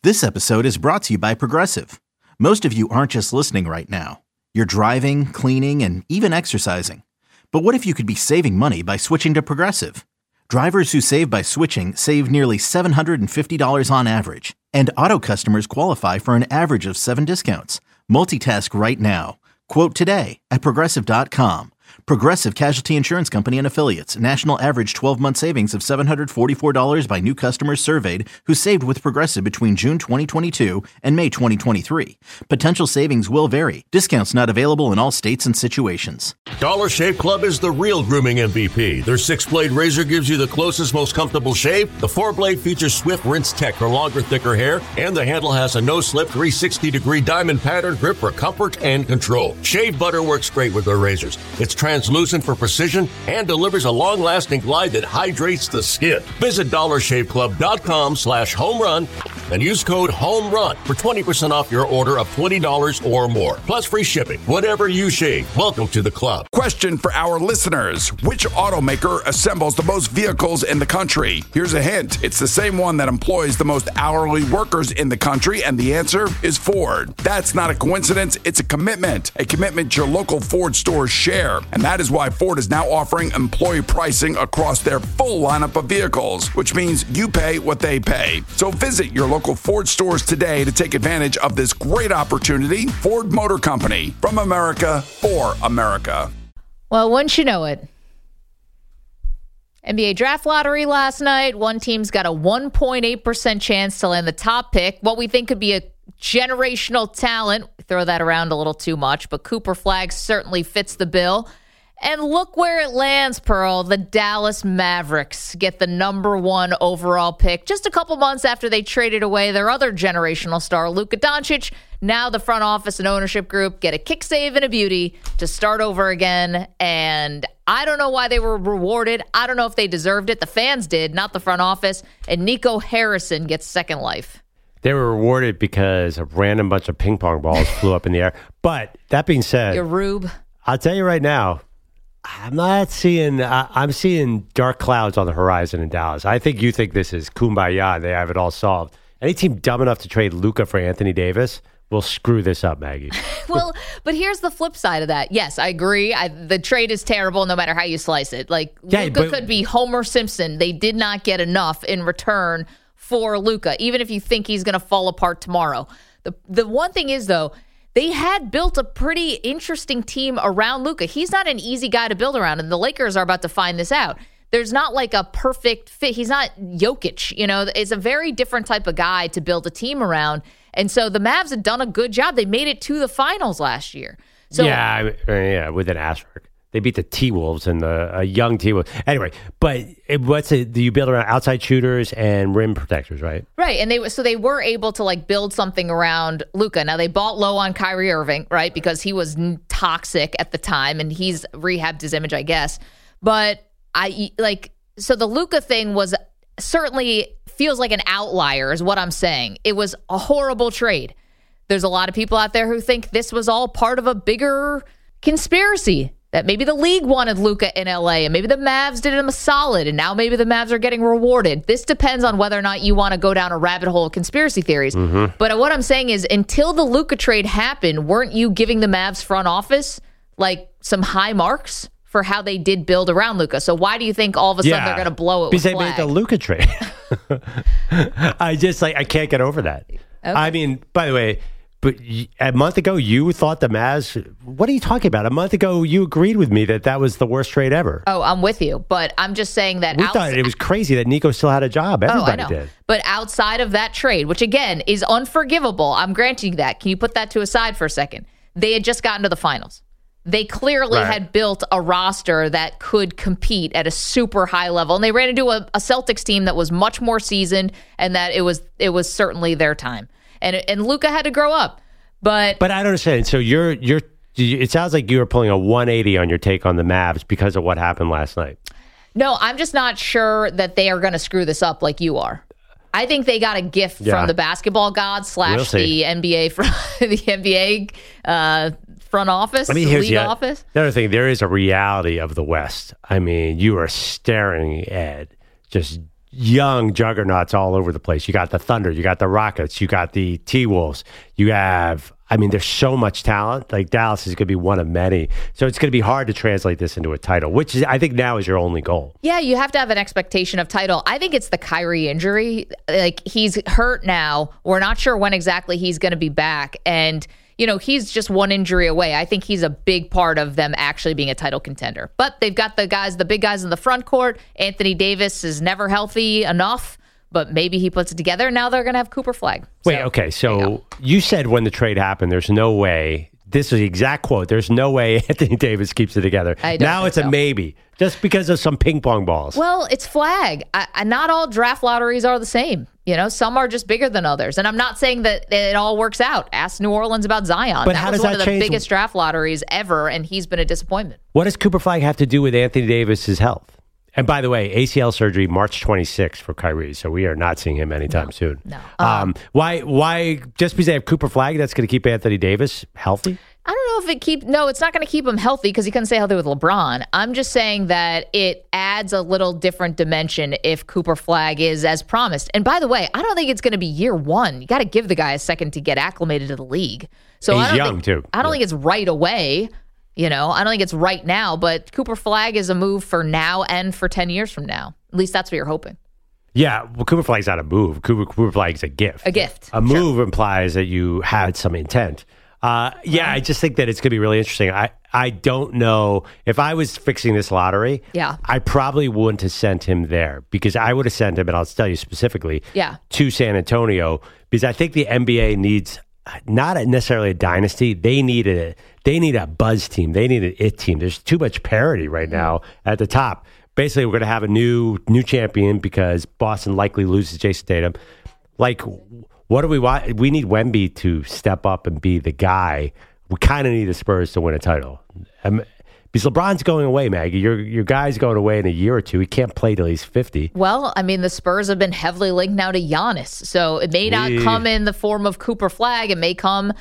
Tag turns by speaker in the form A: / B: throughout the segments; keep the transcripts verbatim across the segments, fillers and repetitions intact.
A: This episode is brought to you by Progressive. Most of you aren't just listening right now. You're driving, cleaning, and even exercising. But what if you could be saving money by switching to Progressive? Drivers who save by switching save nearly seven hundred fifty dollars on average. And auto customers qualify for an average of seven discounts. Multitask right now. Quote today at Progressive dot com. Progressive Casualty Insurance Company and Affiliates. National average twelve-month savings of seven hundred forty-four dollars by new customers surveyed who saved with Progressive between June twenty twenty-two and May twenty twenty-three. Potential savings will vary. Discounts not available in all states and situations.
B: Dollar Shave Club is the real grooming M V P. Their six-blade razor gives you the closest, most comfortable shave. The four-blade features swift rinse tech for longer, thicker hair. And the handle has a no-slip three hundred sixty degree diamond pattern grip for comfort and control. Shave butter works great with their razors. It's translucent for precision and delivers a long-lasting glide that hydrates the skin. Visit dollar shave club dot com slash home run and use code HOMERUN for twenty percent off your order of twenty dollars or more. Plus free shipping. Whatever you shave, welcome to the club.
C: Question for our listeners. Which automaker assembles the most vehicles in the country? Here's a hint. It's the same one that employs the most hourly workers in the country, and the answer is Ford. That's not a coincidence. It's a commitment. A commitment your local Ford stores share. And that is why Ford is now offering employee pricing across their full lineup of vehicles, which means you pay what they pay. So visit your local Ford stores today to take advantage of this great opportunity. Ford Motor Company, from America for America.
D: Well, once you know it, N B A draft lottery last night. One team's got a one point eight percent chance to land the top pick. What we think could be a generational talent. We throw that around a little too much, but Cooper Flagg certainly fits the bill. And look where it lands, Pearl. The Dallas Mavericks get the number one overall pick just a couple months after they traded away their other generational star, Luka Doncic. Now the front office and ownership group get a kick save and a beauty to start over again. And I don't know why they were rewarded. I don't know if they deserved it. The fans did, not the front office. And Nico Harrison gets second life.
E: They were rewarded because a random bunch of ping pong balls flew up in the air. But that being said,
D: your Rube.
E: I'll tell you right now, I'm not seeing, uh, I'm seeing dark clouds on the horizon in Dallas. I think you think this is kumbaya. They have it all solved. Any team dumb enough to trade Luka for Anthony Davis will screw this up, Maggie.
D: Well, but here's the flip side of that. Yes, I agree. I, the trade is terrible no matter how you slice it. Like, yeah, Luka but, could be Homer Simpson. They did not get enough in return for Luka, even if you think he's going to fall apart tomorrow. The The one thing is, though, they had built a pretty interesting team around Luka. He's not an easy guy to build around, and the Lakers are about to find this out. There's not like a perfect fit. He's not Jokic, you know. It's a very different type of guy to build a team around. And so the Mavs had done a good job. They made it to the finals last year. So
E: yeah, yeah, with an asterisk. They beat the T-Wolves and the a young T-Wolves. Anyway, but it, what's it? Do you build around outside shooters and rim protectors, right?
D: Right, and they so they were able to like build something around Luka. Now they bought low on Kyrie Irving, right, because he was toxic at the time, and he's rehabbed his image, I guess. But I like so the Luka thing was certainly feels like an outlier, is what I'm saying. It was a horrible trade. There's a lot of people out there who think this was all part of a bigger conspiracy. That maybe the league wanted Luka in L A and maybe the Mavs did him a solid and now maybe the Mavs are getting rewarded. This depends on whether or not you want to go down a rabbit hole of conspiracy theories. Mm-hmm. But what I'm saying is until the Luka trade happened, weren't you giving the Mavs front office like some high marks for how they did build around Luka? So why do you think all of a sudden yeah, they're going to blow it
E: because
D: with
E: they
D: Flag?
E: made the Luka trade. I just like I can't get over that. Okay. I mean, by the way, but a month ago, you thought the Mavs, what are you talking about? A month ago, you agreed with me that that was the worst trade ever.
D: Oh, I'm with you. But I'm just saying that.
E: We outside, thought it was crazy that Nico still had a job. Everybody
D: oh, I know.
E: did.
D: But outside of that trade, which again is unforgivable, I'm granting you that. Can you put that to a side for a second? They had just gotten to the finals. They clearly right. had built a roster that could compete at a super high level. And they ran into a, a Celtics team that was much more seasoned and that it was it was certainly their time. And and Luka had to grow up. But
E: but I don't understand. So you're you're. It sounds like you were pulling a one eighty on your take on the Mavs because of what happened last night.
D: No, I'm just not sure that they are going to screw this up like you are. I think they got a gift yeah. from the basketball gods slash we'll the N B A from the N B A uh, front office,
E: I mean,
D: the
E: here's
D: league
E: the,
D: office.
E: The other thing, there is a reality of the West. I mean, you are staring at just young juggernauts all over the place. You got the Thunder, you got the Rockets, you got the T-Wolves. You have, I mean, there's so much talent. Like Dallas is going to be one of many. So it's going to be hard to translate this into a title, which is, I think now is your only goal.
D: Yeah, you have to have an expectation of title. I think it's the Kyrie injury. Like, he's hurt now. We're not sure when exactly he's going to be back. And you know, he's just one injury away. I think he's a big part of them actually being a title contender. But they've got the guys, the big guys in the front court. Anthony Davis is never healthy enough, but maybe he puts it together. Now they're going to have Cooper Flagg.
E: Wait,
D: So,
E: okay.
D: there you
E: So
D: go.
E: you said when the trade happened, there's no way. This is the exact quote. There's no way Anthony Davis keeps it together.
D: I don't
E: Now
D: think
E: it's a
D: so.
E: maybe, just because of some ping pong balls.
D: Well, it's Flagg. I, I, not all draft lotteries are the same. You know, some are just bigger than others. And I'm not saying that it all works out. Ask New Orleans about Zion.
E: But
D: that
E: how
D: was
E: does
D: one
E: that
D: of the
E: change-
D: biggest draft lotteries ever, and he's been a disappointment.
E: What does Cooper Flagg have to do with Anthony Davis's health? And by the way, A C L surgery March twenty-sixth for Kyrie, so we are not seeing him anytime
D: no,
E: soon.
D: No.
E: Um, why? Why? Just because they have Cooper Flagg, that's going to keep Anthony Davis healthy?
D: I don't know if it keep no, it's not going to keep him healthy because he couldn't stay healthy with LeBron. I'm just saying that it adds a little different dimension if Cooper Flagg is as promised. And by the way, I don't think it's going to be year one. You got to give the guy a second to get acclimated to the league. So
E: He's
D: I don't
E: young,
D: think,
E: too.
D: I don't
E: Yeah.
D: think it's right away. You know, I don't think it's right now, but Cooper Flagg is a move for now and for ten years from now. At least that's what you're hoping.
E: Yeah, well, Cooper Flagg's not a move. Cooper, Cooper Flagg's a gift.
D: A gift.
E: A move implies that you had some intent. Uh, yeah, I just think that it's going to be really interesting. I, I don't know. If I was fixing this lottery,
D: Yeah.
E: I probably wouldn't have sent him there because I would have sent him, and I'll tell you specifically,
D: Yeah.
E: to San Antonio because I think the N B A needs not a, necessarily a dynasty. They need a they need a buzz team. They need an it team. There's too much parity right now at the top. Basically, we're going to have a new new champion because Boston likely loses Jason Tatum. Like, what do we want? We need Wemby to step up and be the guy. We kind of need the Spurs to win a title. Um, because LeBron's going away, Maggie. Your your guy's going away in a year or two. He can't play till he's fifty.
D: Well, I mean, the Spurs have been heavily linked now to Giannis. So it may not
E: Yeah.
D: come in the form of Cooper Flagg. It may come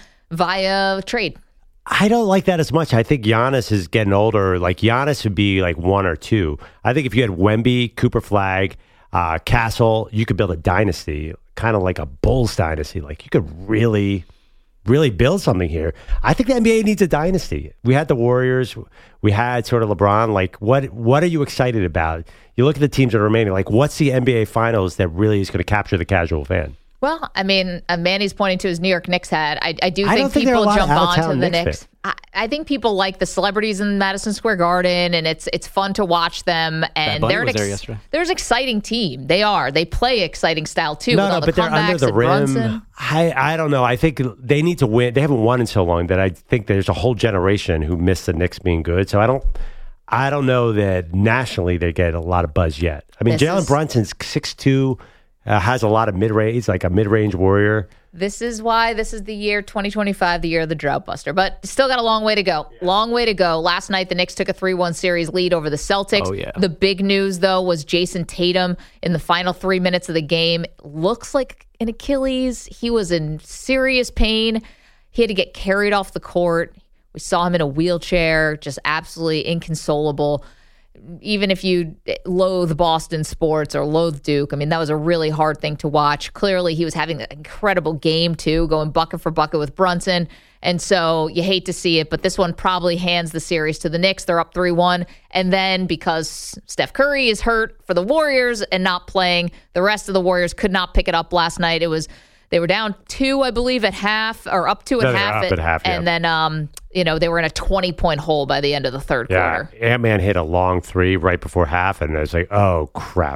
D: via trade.
E: I don't like that as much. I think Giannis is getting older. Like, Giannis would be like one or two. I think if you had Wemby, Cooper Flagg, uh, Castle, you could build a dynasty, kind of like a Bulls dynasty. Like, you could really, really build something here. I think the N B A needs a dynasty. We had the Warriors. We had sort of LeBron. Like, what what are you excited about? You look at the teams that are remaining. Like, what's the N B A Finals that really is going to capture the casual fan?
D: Well, I mean, uh, Manny's pointing to his New York Knicks hat. I, I do
E: I
D: think
E: don't think there are a
D: people
E: lot of
D: jump on
E: out-of-town
D: to the
E: Knicks
D: Knicks. I, I think people like the celebrities in Madison Square Garden, and it's it's fun to watch them. And
F: Bunny
D: they're an
F: was there yesterday.
D: They're an exciting team. They are. They play exciting style too.
E: No,
D: with
E: no,
D: all the
E: but they're under
D: comebacks
E: the
D: and
E: rim.
D: Brunson.
E: I, I don't know. I think they need to win. They haven't won in so long that I think there's a whole generation who missed the Knicks being good. So I don't, I don't know that nationally they get a lot of buzz yet. I mean,
D: This
E: Jalen
D: is-
E: Brunson's six two, uh, has a lot of mid range, like a mid range warrior.
D: This is why this is the year twenty twenty-five, the year of the drought buster. But still got a long way to go. Long way to go. Last night, the Knicks took a three one series lead over the Celtics.
F: Oh, yeah.
D: The big news, though, was Jason Tatum in the final three minutes of the game. Looks like an Achilles. He was in serious pain. He had to get carried off the court. We saw him in a wheelchair, just absolutely inconsolable. Even if you loathe Boston sports or loathe Duke, I mean, that was a really hard thing to watch. Clearly, he was having an incredible game, too, going bucket for bucket with Brunson. And so you hate to see it, but this one probably hands the series to the Knicks. They're up three one. And then because Steph Curry is hurt for the Warriors and not playing, the rest of the Warriors could not pick it up last night. It was They were down two, I believe, at half, or up two at
E: No, they were
D: half.
E: up at half, yeah.
D: And then, um, you know, they were in a twenty-point hole by the end of the third
E: Yeah,
D: quarter.
E: Ant-Man hit a long three right before half, and I was like, oh, crap.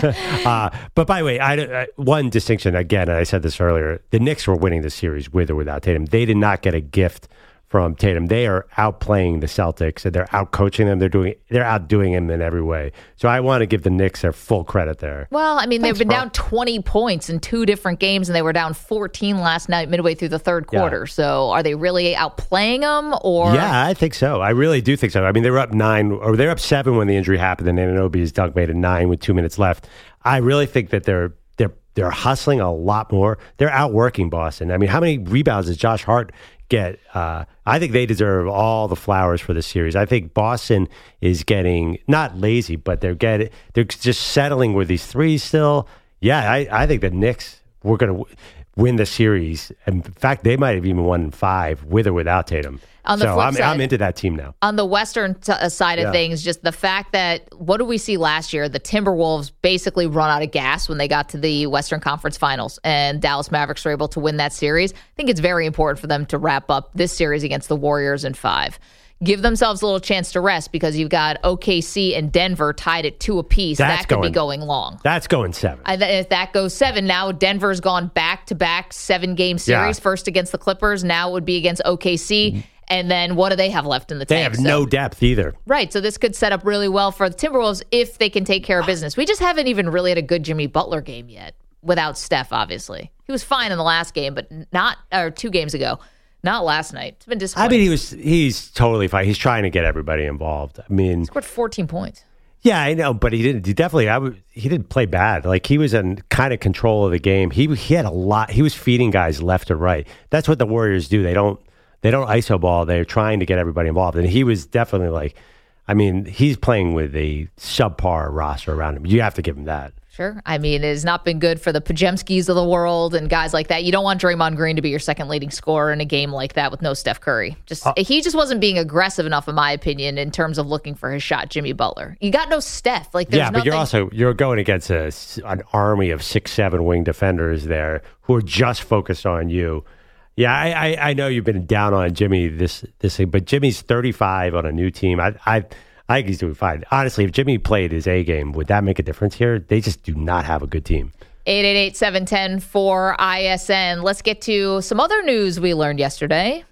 E: uh, but by the way, I, I, one distinction, again, and I said this earlier, the Knicks were winning the series with or without Tatum. They did not get a gift from Tatum. They are outplaying the Celtics, and they're outcoaching them. They're doing, they're outdoing them in every way. So I want to give the Knicks their full credit there.
D: Well, I mean,
E: Thanks,
D: they've been
E: bro.
D: down twenty points in two different games, and they were down fourteen last night, midway through the third
E: Yeah.
D: quarter. So are they really outplaying them? Or
E: Yeah, I think so. I really do think so. I mean, they were up nine, or they were up seven when the injury happened, and Anunoby's dunk made it nine with two minutes left. I really think that they're they're they're hustling a lot more. They're outworking Boston. I mean, how many rebounds does Josh Hart get. Uh, I think they deserve all the flowers for this series. I think Boston is getting not lazy, but they're getting they're just settling with these threes still. Yeah, I, I think the Knicks were going to w- win the series. In fact, they might have even won five with or without Tatum.
D: On the
E: so
D: flip
E: I'm,
D: side,
E: I'm into that team now.
D: On the Western t- side of
E: Yeah.
D: things, just the fact that what did we see last year? The Timberwolves basically run out of gas when they got to the Western Conference Finals, and Dallas Mavericks were able to win that series. I think it's very important for them to wrap up this series against the Warriors in five. Give themselves a little chance to rest because you've got O K C and Denver tied at two apiece.
E: That's
D: that could
E: going-
D: be going long.
E: That's going seven.
D: I, if that goes seven, now Denver's gone back-to-back seven-game series,
E: Yeah.
D: first against the Clippers, now it would be against O K C. And then what do they have left in the
E: They
D: tank?
E: have
D: So-
E: no depth either.
D: Right. So this could set up really well for the Timberwolves if they can take care of business. We just haven't even really had a good Jimmy Butler game yet without Steph, obviously. He was fine in the last game, but not, or two games ago, not last night. It's been
E: I
D: disappointing.
E: mean, he was he's totally fine. He's trying to get everybody involved. I mean,
D: scored fourteen points.
E: yeah, I know, but he didn't. He definitely, I would, he didn't play bad. Like he was in kind of control of the game. He he had a lot. He was feeding guys left or right. That's what the Warriors do. They don't they don't I S O ball. They're trying to get everybody involved, and he was definitely like, I mean, he's playing with a subpar roster around him. You have to give him that.
D: Sure. I mean, it has not been good for the Pajemskis of the world and guys like that. You don't want Draymond Green to be your second leading scorer in a game like that with no Steph Curry. Just
E: Uh,
D: he just wasn't being aggressive enough, in my opinion, in terms of looking for his shot. Jimmy Butler. You got no Steph. Like, there's
E: Yeah, but you're
D: nothing-
E: also you're going against a, an army of six, seven wing defenders there who are just focused on you. Yeah, I, I, I know you've been down on Jimmy this this thing, but Jimmy's thirty-five on a new team. I I I think he's doing fine. Honestly, if Jimmy played his A game, would that make a difference here? They just do not have a good team.
D: eight eight eight, seven one zero, four I S N. Let's get to some other news we learned yesterday.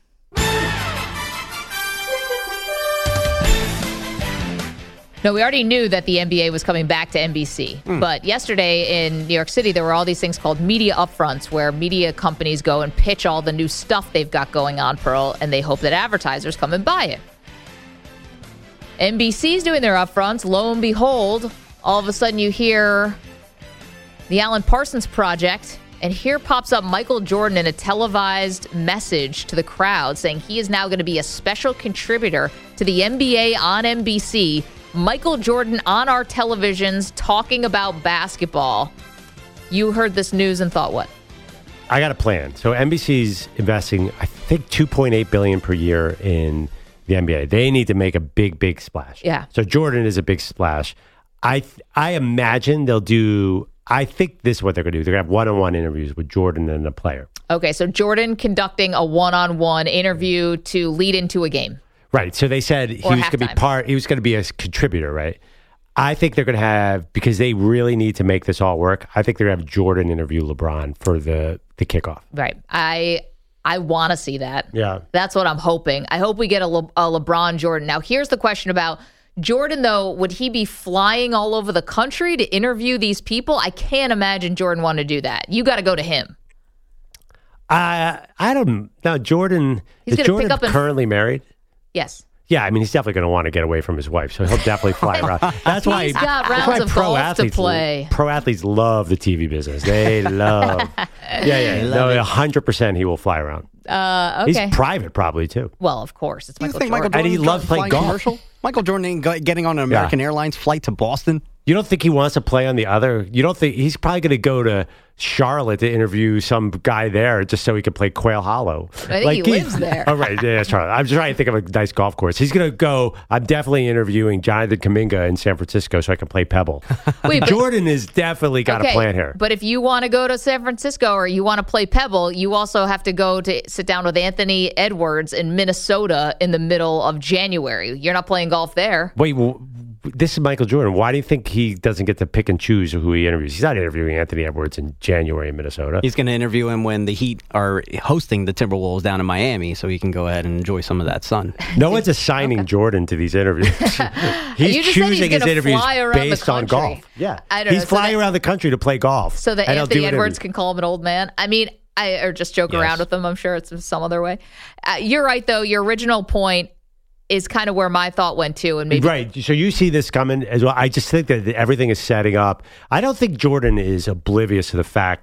D: No, we already knew that the N B A was coming back to N B C.
F: Mm.
D: But yesterday in New York City, there were all these things called media upfronts where media companies go and pitch all the new stuff they've got going on, Pearl, and they hope that advertisers come and buy it. N B C's doing their upfronts. Lo and behold, all of a sudden you hear the Alan Parsons Project, and here pops up Michael Jordan in a televised message to the crowd saying he is now going to be a special contributor to the N B A on N B C. Michael Jordan on our televisions talking about basketball. You heard this news and thought what?
E: I got a plan. So N B C's investing, I think, two point eight billion dollars per year in the N B A. They need to make a big, big splash.
D: Yeah.
E: So Jordan is a big splash. I I imagine they'll do. I think this is what they're going to do. They're going to have one-on-one interviews with Jordan and a player.
D: Okay, so Jordan conducting a one-on-one interview to lead into a game.
E: Right. So they said he was
D: Or
E: going to be
D: halftime.
E: part. He was going to be a contributor. Right. I think they're going to have, because they really need to make this all work. I think they're going to have Jordan interview LeBron for the the kickoff.
D: Right. I I want to see that.
E: Yeah.
D: That's what I'm hoping. I hope we get a, Le- a LeBron Jordan. Now, here's the question about Jordan, though. Would he be flying all over the country to interview these people? I can't imagine Jordan want to do that. You got to go to him.
E: I I don't know. Jordan
D: He's
E: is
D: gonna
E: Jordan
D: pick up and-
E: currently married?
D: Yes.
E: Yeah, I mean, he's definitely going to want to get away from his wife, so he'll definitely fly around. That's why
D: He's got
E: that's
D: rounds
E: why
D: of
E: pro
D: golf to
E: athletes,
D: play.
E: Pro athletes love the T V business. They love. yeah, yeah. No, a hundred percent, he will fly around.
D: Uh, okay.
E: He's private, probably too.
D: Well, of course. It's
F: Do you
D: Michael
F: think
D: Jordan.
F: Michael
E: And he
F: Jordan
E: loves playing golf.
F: Commercial? Michael Jordan ain't go- getting on an American Airlines flight to Boston.
E: You don't think he wants to play on the other? You don't think he's probably going to go to Charlotte to interview some guy there just so he can play Quail Hollow?
D: I think he lives there.
E: Oh, right. Yeah, Charlotte. I'm just trying to think of a nice golf course. He's going to go. I'm definitely interviewing Jonathan Kuminga in San Francisco so I can play Pebble.
D: Wait, but-
E: Jordan has definitely got a plan here.
D: But if you want to go to San Francisco or you want to play Pebble, you also have to go to sit down with Anthony Edwards in Minnesota in the middle of January. You're not playing golf there.
E: Wait, well, this is Michael Jordan. Why do you think he doesn't get to pick and choose who he interviews? He's not interviewing Anthony Edwards in January in Minnesota.
F: He's going to interview him when the Heat are hosting the Timberwolves down in Miami, so he can go ahead and enjoy some of that sun.
E: No one's assigning Jordan to these interviews. He's
D: You just said he's
E: choosing his
D: gonna
E: interviews
D: fly around the
E: based on
D: country.
E: golf. Yeah,
D: I don't
E: he's
D: know, so
E: flying
D: that-
E: around the country to play golf.
D: So that
E: and he'll
D: Anthony
E: do
D: Edwards
E: interviews.
D: can call him an old man. I mean, I or just joke
E: Yes.
D: around with him. I'm sure it's some other way. Uh, you're right, though. Your original point is kind of where my thought went to, and maybe
E: Right. So you see this coming as well. I just think that everything is setting up. I don't think Jordan is oblivious to the fact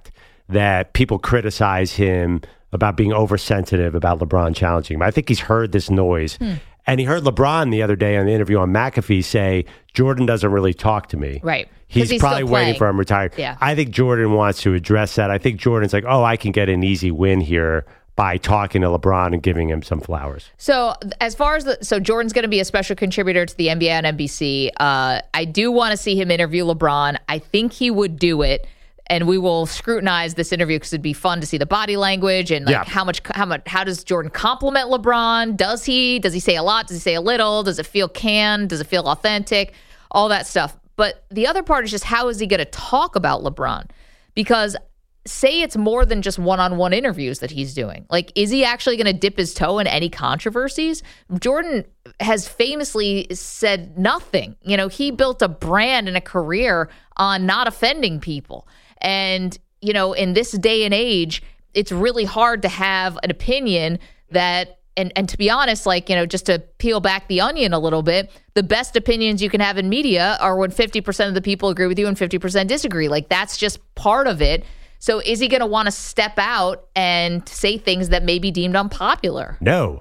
E: that people criticize him about being oversensitive about LeBron challenging him. I think he's heard this noise. Hmm. And he heard LeBron the other day on the interview on McAfee say, Jordan doesn't really talk to me.
D: Right.
E: He's,
D: he's
E: probably waiting for him retired.
D: Yeah.
E: I think Jordan wants to address that. I think Jordan's like, oh, I can get an easy win here by talking to LeBron and giving him some flowers.
D: So as far as the, so Jordan's going to be a special contributor to the N B A on N B C. Uh, I do want to see him interview LeBron. I think he would do it. And we will scrutinize this interview because it'd be fun to see the body language and like
E: yeah.
D: how much, how much, how does Jordan compliment LeBron? Does he? Does he say a lot? Does he say a little? Does it feel canned? Does it feel authentic? All that stuff. But the other part is just how is he going to talk about LeBron? Because say it's more than just one-on-one interviews that he's doing. Like, is he actually going to dip his toe in any controversies? Jordan has famously said nothing. You know, he built a brand and a career on not offending people. And, you know, in this day and age, it's really hard to have an opinion that, and, and to be honest, like, you know, just to peel back the onion a little bit, the best opinions you can have in media are when fifty percent of the people agree with you and fifty percent disagree. Like, that's just part of it. So is he going to want to step out and say things that may be deemed unpopular?
E: No.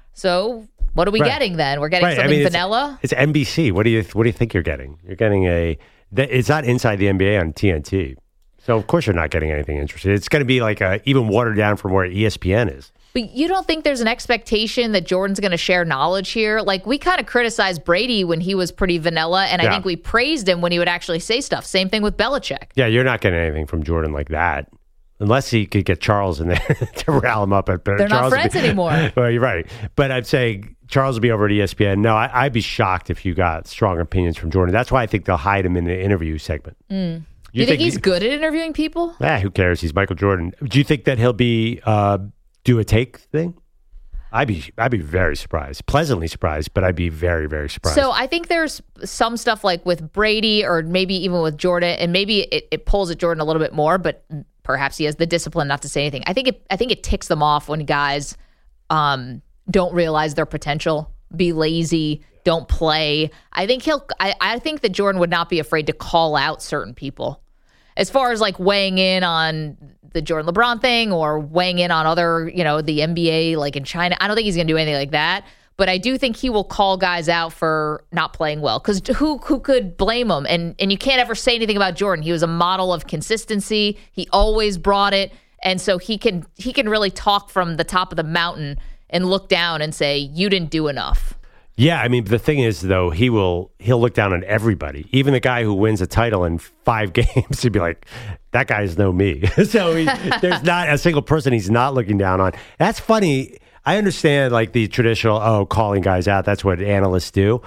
D: So what are we
E: right.
D: getting then? We're getting
E: right.
D: something
E: I mean,
D: vanilla?
E: It's, it's N B C. What do you What do you think you're getting? You're getting a. It's not inside the N B A on T N T. So, of course, you're not getting anything interesting. It's going to be like a, even watered down from where E S P N is.
D: But you don't think there's an expectation that Jordan's going to share knowledge here? Like, we kind of criticized Brady when he was pretty vanilla, and I
E: yeah.
D: think we praised him when he would actually say stuff. Same thing with Belichick.
E: Yeah, you're not getting anything from Jordan like that. Unless he could get Charles in there to rile him up. At,
D: They're
E: Charles
D: not friends
E: be,
D: anymore.
E: Well, you're right. But I'd say Charles will be over at E S P N. No, I, I'd be shocked if you got strong opinions from Jordan. That's why I think they'll hide him in the interview segment.
D: Mm. You, you think, think he's he, good at interviewing people?
E: Yeah, who cares? He's Michael Jordan. Do you think that he'll be uh, do a take thing? I'd be I'd be very surprised, pleasantly surprised, but I'd be very, very surprised.
D: So I think there's some stuff like with Brady or maybe even with Jordan, and maybe it, it pulls at Jordan a little bit more, but perhaps he has the discipline not to say anything. I think it I think it ticks them off when guys um, don't realize their potential, be lazy, don't play. I think he'll I, I think that Jordan would not be afraid to call out certain people. As far as like weighing in on the Jordan LeBron thing or weighing in on other, you know, the N B A, like in China, I don't think he's going to do anything like that. But I do think he will call guys out for not playing well because who who could blame him? And and you can't ever say anything about Jordan. He was a model of consistency. He always brought it, and so he can he can really talk from the top of the mountain and look down and say you didn't do enough.
E: Yeah, I mean, the thing is, though, he will he'll look down on everybody, even the guy who wins a title in five games. He'd be like, "That guy's no me." So he, there's not a single person he's not looking down on. That's funny. I understand, like the traditional, oh, calling guys out. That's what analysts do.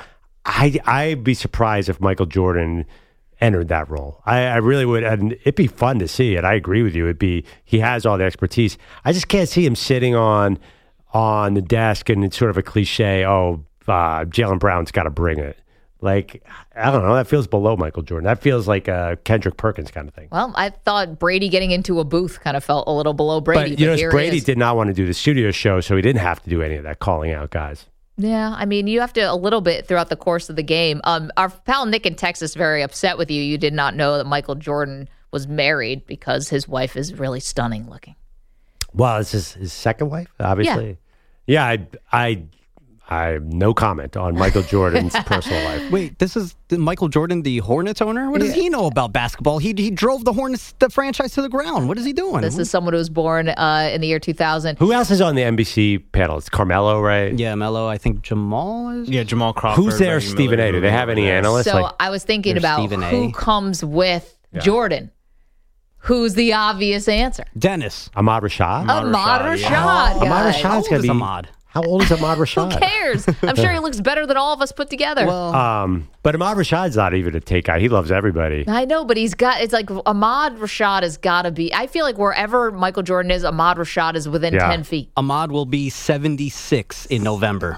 E: I I'd be surprised if Michael Jordan entered that role. I, I really would, and it'd be fun to see it. I agree with you. It'd be he has all the expertise. I just can't see him sitting on on the desk and it's sort of a cliche. Oh. Uh, Jaylen Brown's got to bring it. Like, I don't know. That feels below Michael Jordan. That feels like a Kendrick Perkins kind of thing.
D: Well, I thought Brady getting into a booth kind of felt a little below Brady.
E: But, you
D: but
E: know, Brady did not want to do the studio show, so he didn't have to do any of that calling out guys.
D: Yeah, I mean, you have to a little bit throughout the course of the game. Um, our pal Nick in Texas very upset with you. You did not know that Michael Jordan was married because his wife is really stunning looking.
E: Well, it's his, his second wife, obviously. Yeah, yeah I... I I have no comment on Michael Jordan's personal life.
F: Wait, this is Michael Jordan, the Hornets owner? What does yeah. he know about basketball? He he drove the Hornets, the franchise, to the ground. What is he doing?
D: This is someone who was born uh, in the year two thousand.
E: Who else is on the N B C panel? It's Carmelo, right?
F: Yeah, Melo. I think Jamal is.
G: Yeah, Jamal Crawford.
E: Who's there? Stephen A. Do they have any analysts?
D: So
E: like,
D: I was thinking about
F: Stephen
D: who
F: A.
D: comes with yeah. Jordan. Who's the obvious answer?
F: Dennis.
E: Ahmad Rashad?
D: Ahmad Rashad.
E: Yeah.
D: Oh,
E: Ahmad Rashad's going to be...
F: Ahmad?
E: How old is Ahmad Rashad?
D: Who cares? I'm sure he looks better than all of us put together.
F: Well,
E: um, but Ahmad Rashad's not even a take guy. He loves everybody.
D: I know, but he's got, it's like Ahmad Rashad has got to be, I feel like wherever Michael Jordan is, Ahmad Rashad is within
E: yeah.
D: ten feet.
F: Ahmad will be seventy-six in November.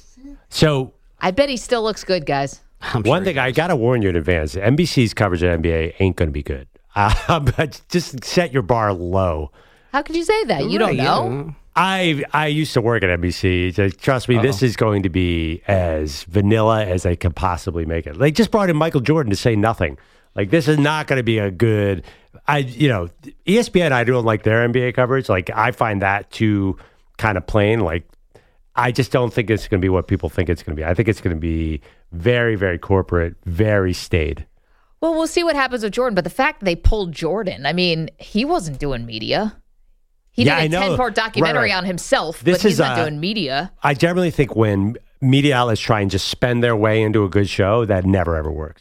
E: So.
D: I bet he still looks good, guys.
E: I'm One sure thing I got to warn you in advance, N B C's coverage of N B A ain't going to be good. Uh, but just set your bar low.
D: How could you say that? You don't know?
E: I I used to work at N B C. Trust me, Uh-oh. This is going to be as vanilla as they can possibly make it. They just brought in Michael Jordan to say nothing. Like, this is not going to be a good I, you know, E S P N, I don't like their N B A coverage. Like, I find that too kind of plain. Like, I just don't think it's going to be what people think it's going to be. I think it's going to be very, very corporate, very staid.
D: Well, we'll see what happens with Jordan. But the fact that they pulled Jordan, I mean, he wasn't doing media. He
E: Yeah,
D: did a
E: I know.
D: ten-part documentary
E: Right, right.
D: on himself,
E: This
D: but he's
E: is,
D: not
E: uh,
D: doing media.
E: I generally think when media outlets try and just spend their way into a good show, that never, ever works.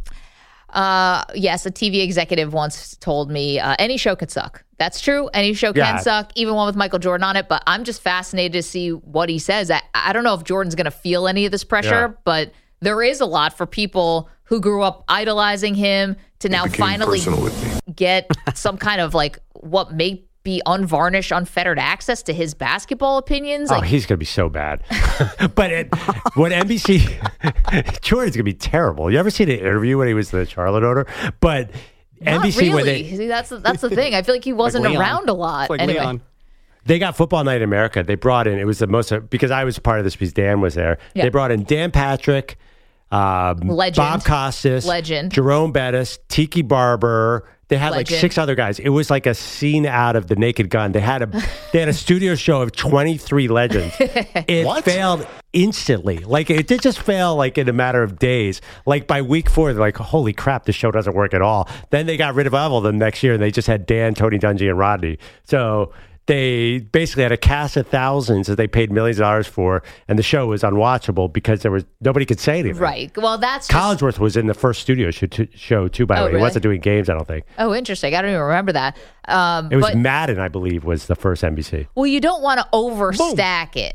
D: Uh, yes, a T V executive once told me uh, any show could suck. That's true. Any show can
E: Yeah.
D: suck, even one with Michael Jordan on it. But I'm just fascinated to see what he says. I, I don't know if Jordan's going to feel any of this pressure,
E: Yeah.
D: but there is a lot for people who grew up idolizing him to now finally get some kind of like what may be unvarnished, unfettered access to his basketball opinions.
E: Oh,
D: Like,
E: he's going to be so bad. But it, when N B C, Jordan's going to be terrible. You ever seen an interview when he was the Charlotte owner? But
D: not
E: N B C,
D: really.
E: when they,
D: See, that's that's the thing. I feel like he wasn't
F: Leon.
D: around a lot.
F: It's like
D: anyway.
F: Leon.
E: they got Football Night in America, they brought in, it was the most, because I was part of this because Dan was there.
D: Yeah.
E: They brought in Dan Patrick, um,
D: Legend.
E: Bob Costas,
D: Legend.
E: Jerome Bettis, Tiki Barber. They had like
D: Legend.
E: six other guys. It was like a scene out of The Naked Gun. They had a they had a studio show of twenty-three legends. It failed instantly. Like it did just fail like in a matter of days. Like by week four, they're like, holy crap, this show doesn't work at all. Then they got rid of all of them next year and they just had Dan, Tony Dungy, and Rodney. So they basically had a cast of thousands that they paid millions of dollars for, and the show was unwatchable because there was nobody could say anything.
D: Right. Well, that's just,
E: Collinsworth was in the first studio show, t- show too, by the
D: Oh,
E: way.
D: really?
E: He wasn't doing games, I don't think.
D: oh, interesting. I don't even remember that. Um,
E: It was
D: but,
E: Madden, I believe, was the first N B C.
D: well, you don't want to overstack it.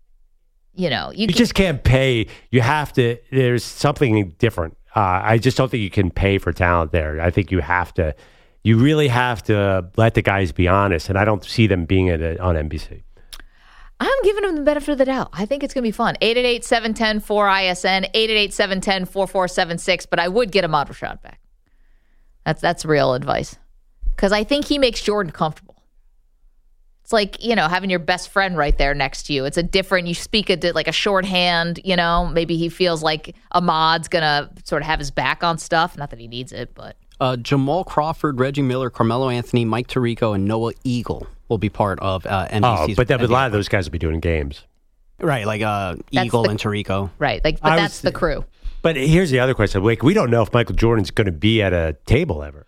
D: You know, you,
E: You
D: can,
E: just can't pay. You have to. There's something different. Uh, I just don't think you can pay for talent there. I think you have to. You really have to let the guys be honest, and I don't see them being at a, on N B C.
D: I'm giving them the benefit of the doubt. I think it's going to be fun. eight eight eight, seven one zero, four I S N, eight eight eight, seven one zero, four four seven six, but I would get Ahmad Rashad back. That's that's real advice. Because I think he makes Jordan comfortable. It's like, you know, having your best friend right there next to you. It's a different, you speak a, like a shorthand, you know, maybe he feels like Ahmad's going to sort of have his back on stuff. Not that he needs it, but.
F: Uh, Jamal Crawford, Reggie Miller, Carmelo Anthony, Mike Tirico, and Noah Eagle will be part of uh, N B C's.
E: Oh, but then a
F: N B A.
E: lot of those guys will be doing games.
F: Right, like uh,
D: That's
F: Eagle
D: the-
F: and Tirico.
D: Right. Like, but
E: I
D: that's
E: was-
D: the crew.
E: But here's the other question: like, we don't know if Michael Jordan's going to be at a table ever.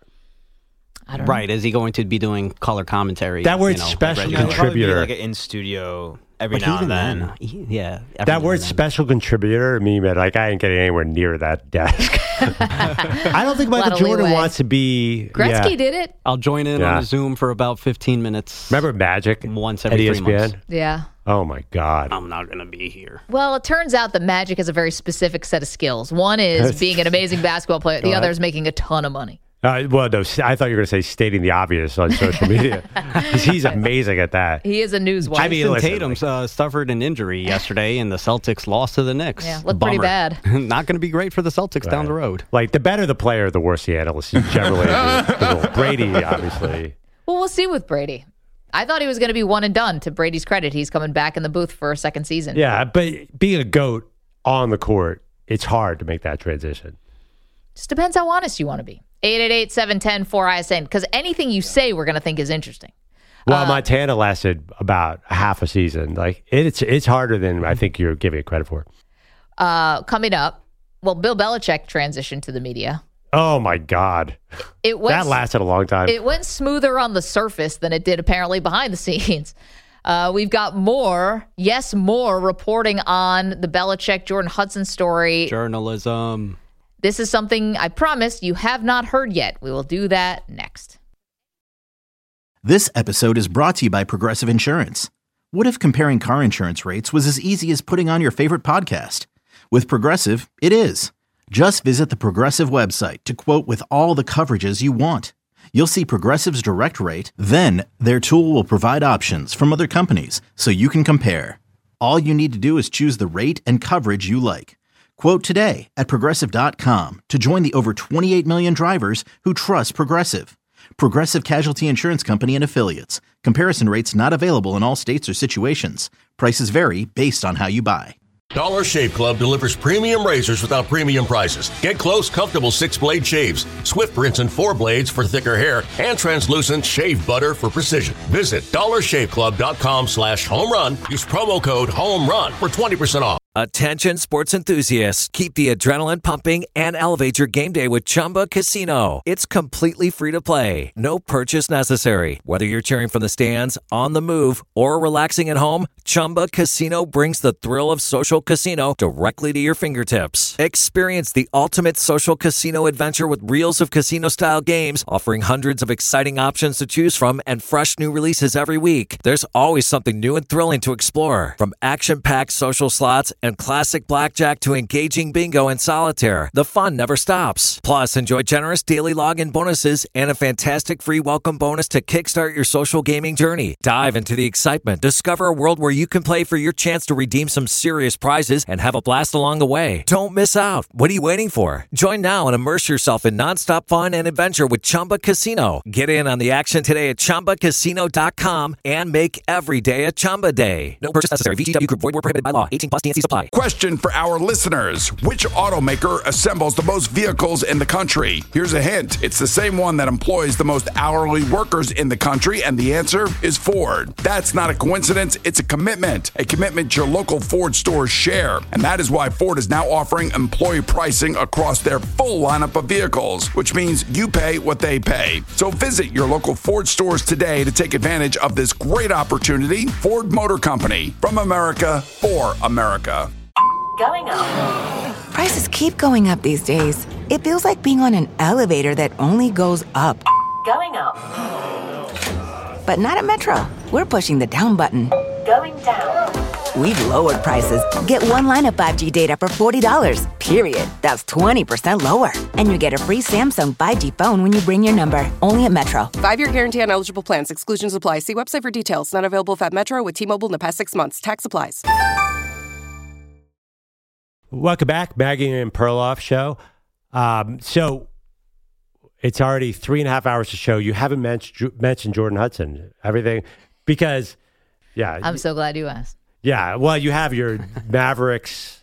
D: I don't know.
F: Right, is he going to be doing color commentary?
E: That word
F: you know, like
E: special
F: Reggie
G: Yeah,
F: Miller?
G: it'll probably be
E: contributor.
G: like an in studio every
F: But
G: now
F: even
G: and then.
F: then, he- yeah. every
E: That
F: now
E: word
F: and then.
E: "special contributor" to me, man, like I ain't getting anywhere near that desk. I don't think
D: Lot
E: Michael
D: of
E: Jordan
D: leeway.
E: wants to be.
D: Gretzky
E: yeah.
D: did it.
F: I'll join in
E: Yeah.
F: on a Zoom for about fifteen minutes.
E: Remember Magic
F: Once
E: at
F: every
E: E
F: three
E: S P N?
F: months.
D: Yeah.
E: Oh my God!
F: I'm not going to be here.
D: Well, it turns out that Magic has a very specific set of skills. One is being an amazing basketball player. The
E: Go
D: other
E: ahead.
D: is making a ton of money.
E: Uh, well, no, I thought you were going to say stating the obvious on social media. 'Cause he's amazing at that.
D: He is a newswire.
E: I mean,
F: Jason
E: listen,
F: Tatum uh, suffered an injury yesterday, and the Celtics lost to the Knicks.
D: Yeah, looked pretty
F: Bummer.
D: bad.
F: Not going to be great for the Celtics down the road.
E: Like, the better the player, the worse the analyst generally. is. Brady, obviously.
D: Well, we'll see with Brady. I thought he was going to be one and done. To Brady's credit, he's coming back in the booth for a second season.
E: Yeah, but being a GOAT on the court, it's hard to make that transition.
D: Just depends how honest you want to be. eight eight eight, seven one zero, four I S N. Because anything you say, we're going to think is interesting.
E: Well,
D: Uh,
E: Montana lasted about half a season. Like, it's it's harder than I think you're giving it credit for.
D: Uh, coming up, well, Bill Belichick transitioned to the media.
E: Oh, my God.
D: It went,
E: That lasted a long time.
D: It went smoother on the surface than it did apparently behind the scenes. Uh, we've got more, yes, more reporting on the Belichick Jordan Hudson story.
F: Journalism.
D: This is something I promise you have not heard yet. We will do that next.
A: This episode is brought to you by Progressive Insurance. What if comparing car insurance rates was as easy as putting on your favorite podcast? With Progressive, it is. Just visit the Progressive website to quote with all the coverages you want. You'll see Progressive's direct rate, then their tool will provide options from other companies so you can compare. All you need to do is choose the rate and coverage you like. Quote today at Progressive dot com to join the over twenty-eight million drivers who trust Progressive. Progressive Casualty Insurance Company and Affiliates. Comparison rates not available in all states or situations. Prices vary based on how you buy.
B: Dollar Shave Club delivers premium razors without premium prices. Get close, comfortable six-blade shaves, Swift rinse and four blades for thicker hair, and translucent shave butter for precision. Visit dollar shave club dot com slash home run. Use promo code HOMERUN for twenty percent off.
H: Attention sports enthusiasts, keep the adrenaline pumping and elevate your game day with Chumba Casino. It's completely free to play, no purchase necessary. Whether you're cheering from the stands, on the move, or relaxing at home, Chumba Casino brings the thrill of social casino directly to your fingertips. Experience the ultimate social casino adventure with reels of casino-style games, offering hundreds of exciting options to choose from and fresh new releases every week. There's always something new and thrilling to explore, from action-packed social slots and classic blackjack to engaging bingo and solitaire. The fun never stops. Plus, enjoy generous daily login bonuses and a fantastic free welcome bonus to kickstart your social gaming journey. Dive into the excitement. Discover a world where you can play for your chance to redeem some serious prizes and have a blast along the way. Don't miss out. What are you waiting for? Join now and immerse yourself in nonstop fun and adventure with Chumba Casino. Get in on the action today at chumba casino dot com and make every day a Chumba day. No purchase necessary. V G W Group. Void where prohibited by law. eighteen plus. T N C supply.
C: Question for our listeners. Which automaker assembles the most vehicles in the country? Here's a hint. It's the same one that employs the most hourly workers in the country, and the answer is Ford. That's not a coincidence. It's a commitment. A commitment your local Ford stores share. And that is why Ford is now offering employee pricing across their full lineup of vehicles, which means you pay what they pay. So visit your local Ford stores today to take advantage of this great opportunity. Ford Motor Company. From America, for America.
I: Going up. Prices keep going up these days. It feels like being on an elevator that only goes up. Going up. But not at Metro. We're pushing the down button. Going down. We've lowered prices. Get one line of five G data for forty dollars, period. That's twenty percent lower. And you get a free Samsung five G phone when you bring your number. Only at Metro.
J: Five-year guarantee on eligible plans. Exclusions apply. See website for details. Not available if at Metro with T-Mobile in the past six months. Tax applies.
E: Welcome back, Maggie and Perloff show. Um, so it's already three and a half hours to show. You haven't mentioned mentioned Jordan Hudson, everything, because yeah,
D: I'm so glad you asked.
E: Yeah, well, you have your Mavericks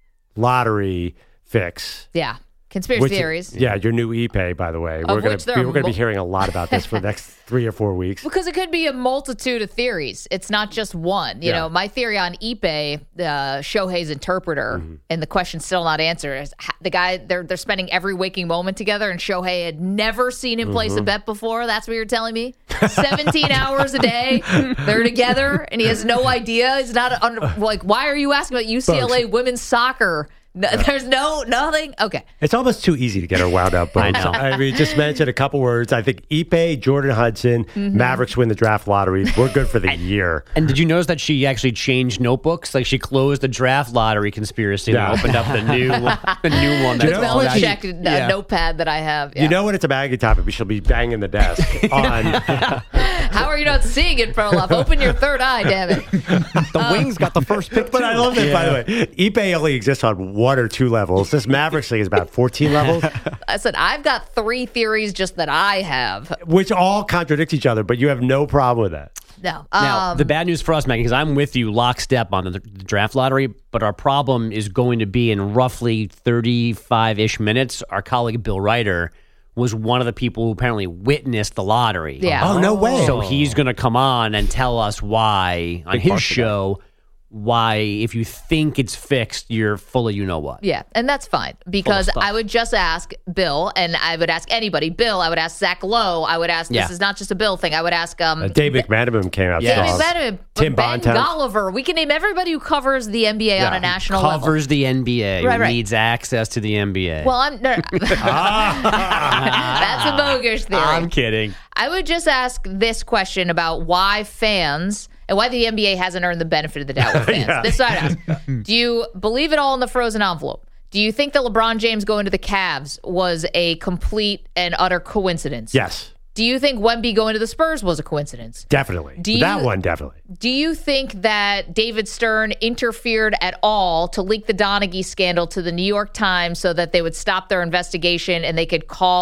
E: lottery fix.
D: Yeah. Conspiracy
E: which,
D: theories.
E: Yeah, your new e-pay, by the way. We're going to we're going to be hearing a lot about this for the next three or four weeks.
D: Because it could be a multitude of theories. It's not just one. You
E: Yeah.
D: know, my theory on ePay, uh, Shohei's interpreter,
E: Mm-hmm.
D: and the question's still not answered, is ha- the guy, they're they're spending every waking moment together, and Shohei had never seen him place a
E: Mhm.
D: bet before. That's what you're telling me? seventeen hours a day, they're together, and he has no idea. He's not, under, like, why are you asking about U C L A
E: Folks.
D: women's soccer? No, there's no, nothing? Okay.
E: It's almost too easy to get her wound up. Folks.
F: I know.
E: I mean, just mention a couple words. I think ePay, Jordan Hudson,
D: Mm-hmm.
E: Mavericks win the draft lottery. We're good for the year.
G: And did you notice that she actually changed notebooks? Like she closed the draft lottery conspiracy
E: Yeah.
G: and opened up the new, the new one.
E: Do you
G: That's
E: know
G: all
E: what
G: that-
E: she-
D: Check a
G: Yeah.
D: notepad that I have. Yeah.
E: You know when it's a baggy topic, we shall be banging the desk on.
D: How are you not seeing it, Perloff? Open your third eye, damn it.
G: The Wings got the first pick.
E: But I love that, by the way. ePay only exists on one or two levels. This Mavericks thing is about fourteen levels,
D: I said, I've got three theories just that I have.
E: which all contradict each other, but you have no problem with that.
D: No.
G: Now,
D: Um,
G: the bad news for us, Maggie, because I'm with you lockstep on the, the draft lottery, but our problem is going to be in roughly thirty-five-ish minutes. Our colleague Bill Ryder was one of the people who apparently witnessed the lottery.
D: Yeah.
E: Oh, no way.
G: So he's going to come on and tell us why on
E: Big
G: his
E: part of
G: show, why if you think it's fixed, you're full of you know what.
D: Yeah, and that's fine because
G: stuff.
D: I would just ask Bill, and I would ask anybody. Bill, I would ask Zach Lowe. I would ask.
G: Yeah.
D: This is not just a Bill thing. I would ask. Um,
E: Uh, Dave McManaman came out
G: Yes.
D: David
E: strong.
D: McManaman,
E: Tim
D: Ben
E: Bontemps.
D: Golliver. We can name everybody who covers the N B A on
E: Yeah.
D: a national level.
G: Covers the N B A.
D: Right,
G: who
D: right.
G: needs access to the N B A.
D: Well, I'm. No, that's a bogus theory.
G: I'm kidding.
D: I would just ask this question about why fans and why the N B A hasn't earned the benefit of the doubt with fans.
E: Yeah.
D: This is what I'd ask. Do you believe it all in the frozen envelope? Do you think that LeBron James going to the Cavs was a complete and utter coincidence?
E: Yes,
D: Do you think Wemby going to the Spurs was a coincidence?
E: definitely.
D: Do you-
E: that one, definitely.
D: Do you think that David Stern interfered at all to leak the Donaghy scandal to the New York Times so that they would stop their investigation and they could call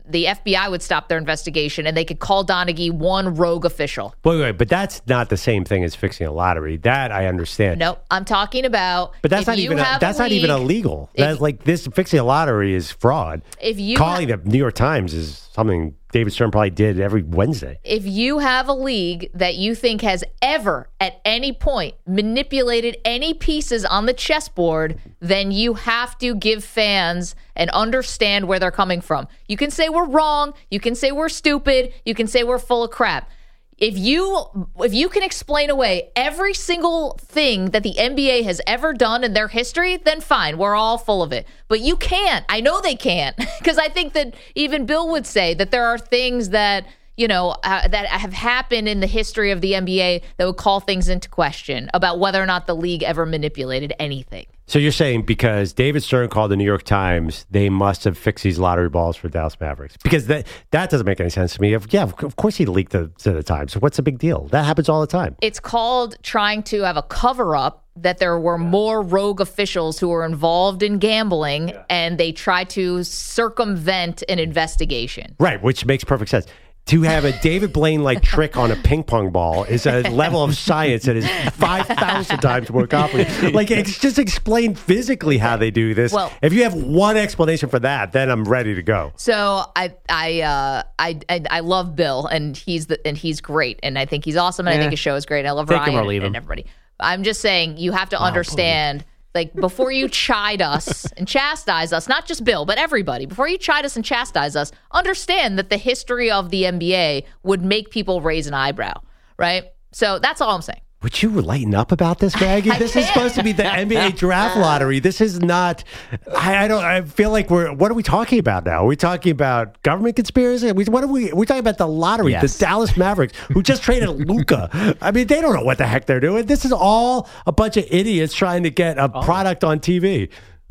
D: the F B I would stop their investigation and they could call Donaghy one rogue official.
E: Wait, wait, but that's not the same thing as fixing a lottery. That I understand.
D: No, I'm talking about.
E: But that's
D: if
E: not
D: you
E: even a,
D: have
E: that's
D: a
E: not even
D: league-
E: illegal.
D: if-
E: That's like this fixing a lottery is fraud.
D: If you
E: Calling
D: ha-
E: the New York Times is something David Stern probably did every Wednesday.
D: If you have a league that you think has ever, at any point, manipulated any pieces on the chessboard, then you have to give fans and understand where they're coming from. You can say we're wrong. You can say we're stupid. You can say we're full of crap. If you if you can explain away every single thing that the N B A has ever done in their history, then fine, we're all full of it. But you can't. I know they can't, because I think that even Bill would say that there are things that, you know, uh, that have happened in the history of the N B A that would call things into question about whether or not the league ever manipulated anything.
E: So you're saying because David Stern called the New York Times, they must have fixed these lottery balls for Dallas Mavericks? Because that that doesn't make any sense to me. If, yeah, of course he leaked to, to the Times. So what's the big deal? That happens all the time.
D: It's called trying to have a cover-up that there were more rogue officials who were involved in gambling, and they tried to circumvent an investigation.
E: Right, which makes perfect sense. To have a David Blaine-like trick on a ping pong ball is a level of science that is five thousand times more complicated. Like, it's just explain physically how they do this.
D: Well-
E: if you have one explanation for that, then I'm ready to go.
D: So I I uh, I, I I love Bill, and he's the and he's great, and I think he's awesome, and I
G: Yeah.
D: think his show is great. And I love
G: Take
D: Ryan
G: him or leave
D: and,
G: him.
D: and everybody. I'm just saying you have to understand. Like, before you chide us and chastise us, not just Bill, but everybody, before you chide us and chastise us, understand that the history of the N B A would make people raise an eyebrow, right? So that's all I'm saying.
E: Would you lighten up about this, Maggie?
D: I
E: This is
D: can't.
E: supposed to be the N B A draft lottery. This is not. I, I don't. I feel like we're. What are we talking about now? Are we talking about government conspiracy? Are we, what are we? We're talking about the lottery.
G: Yes.
E: The Dallas Mavericks, who just traded Luka. I mean, they don't know what the heck they're doing. This is all a bunch of idiots trying to get a product on T V.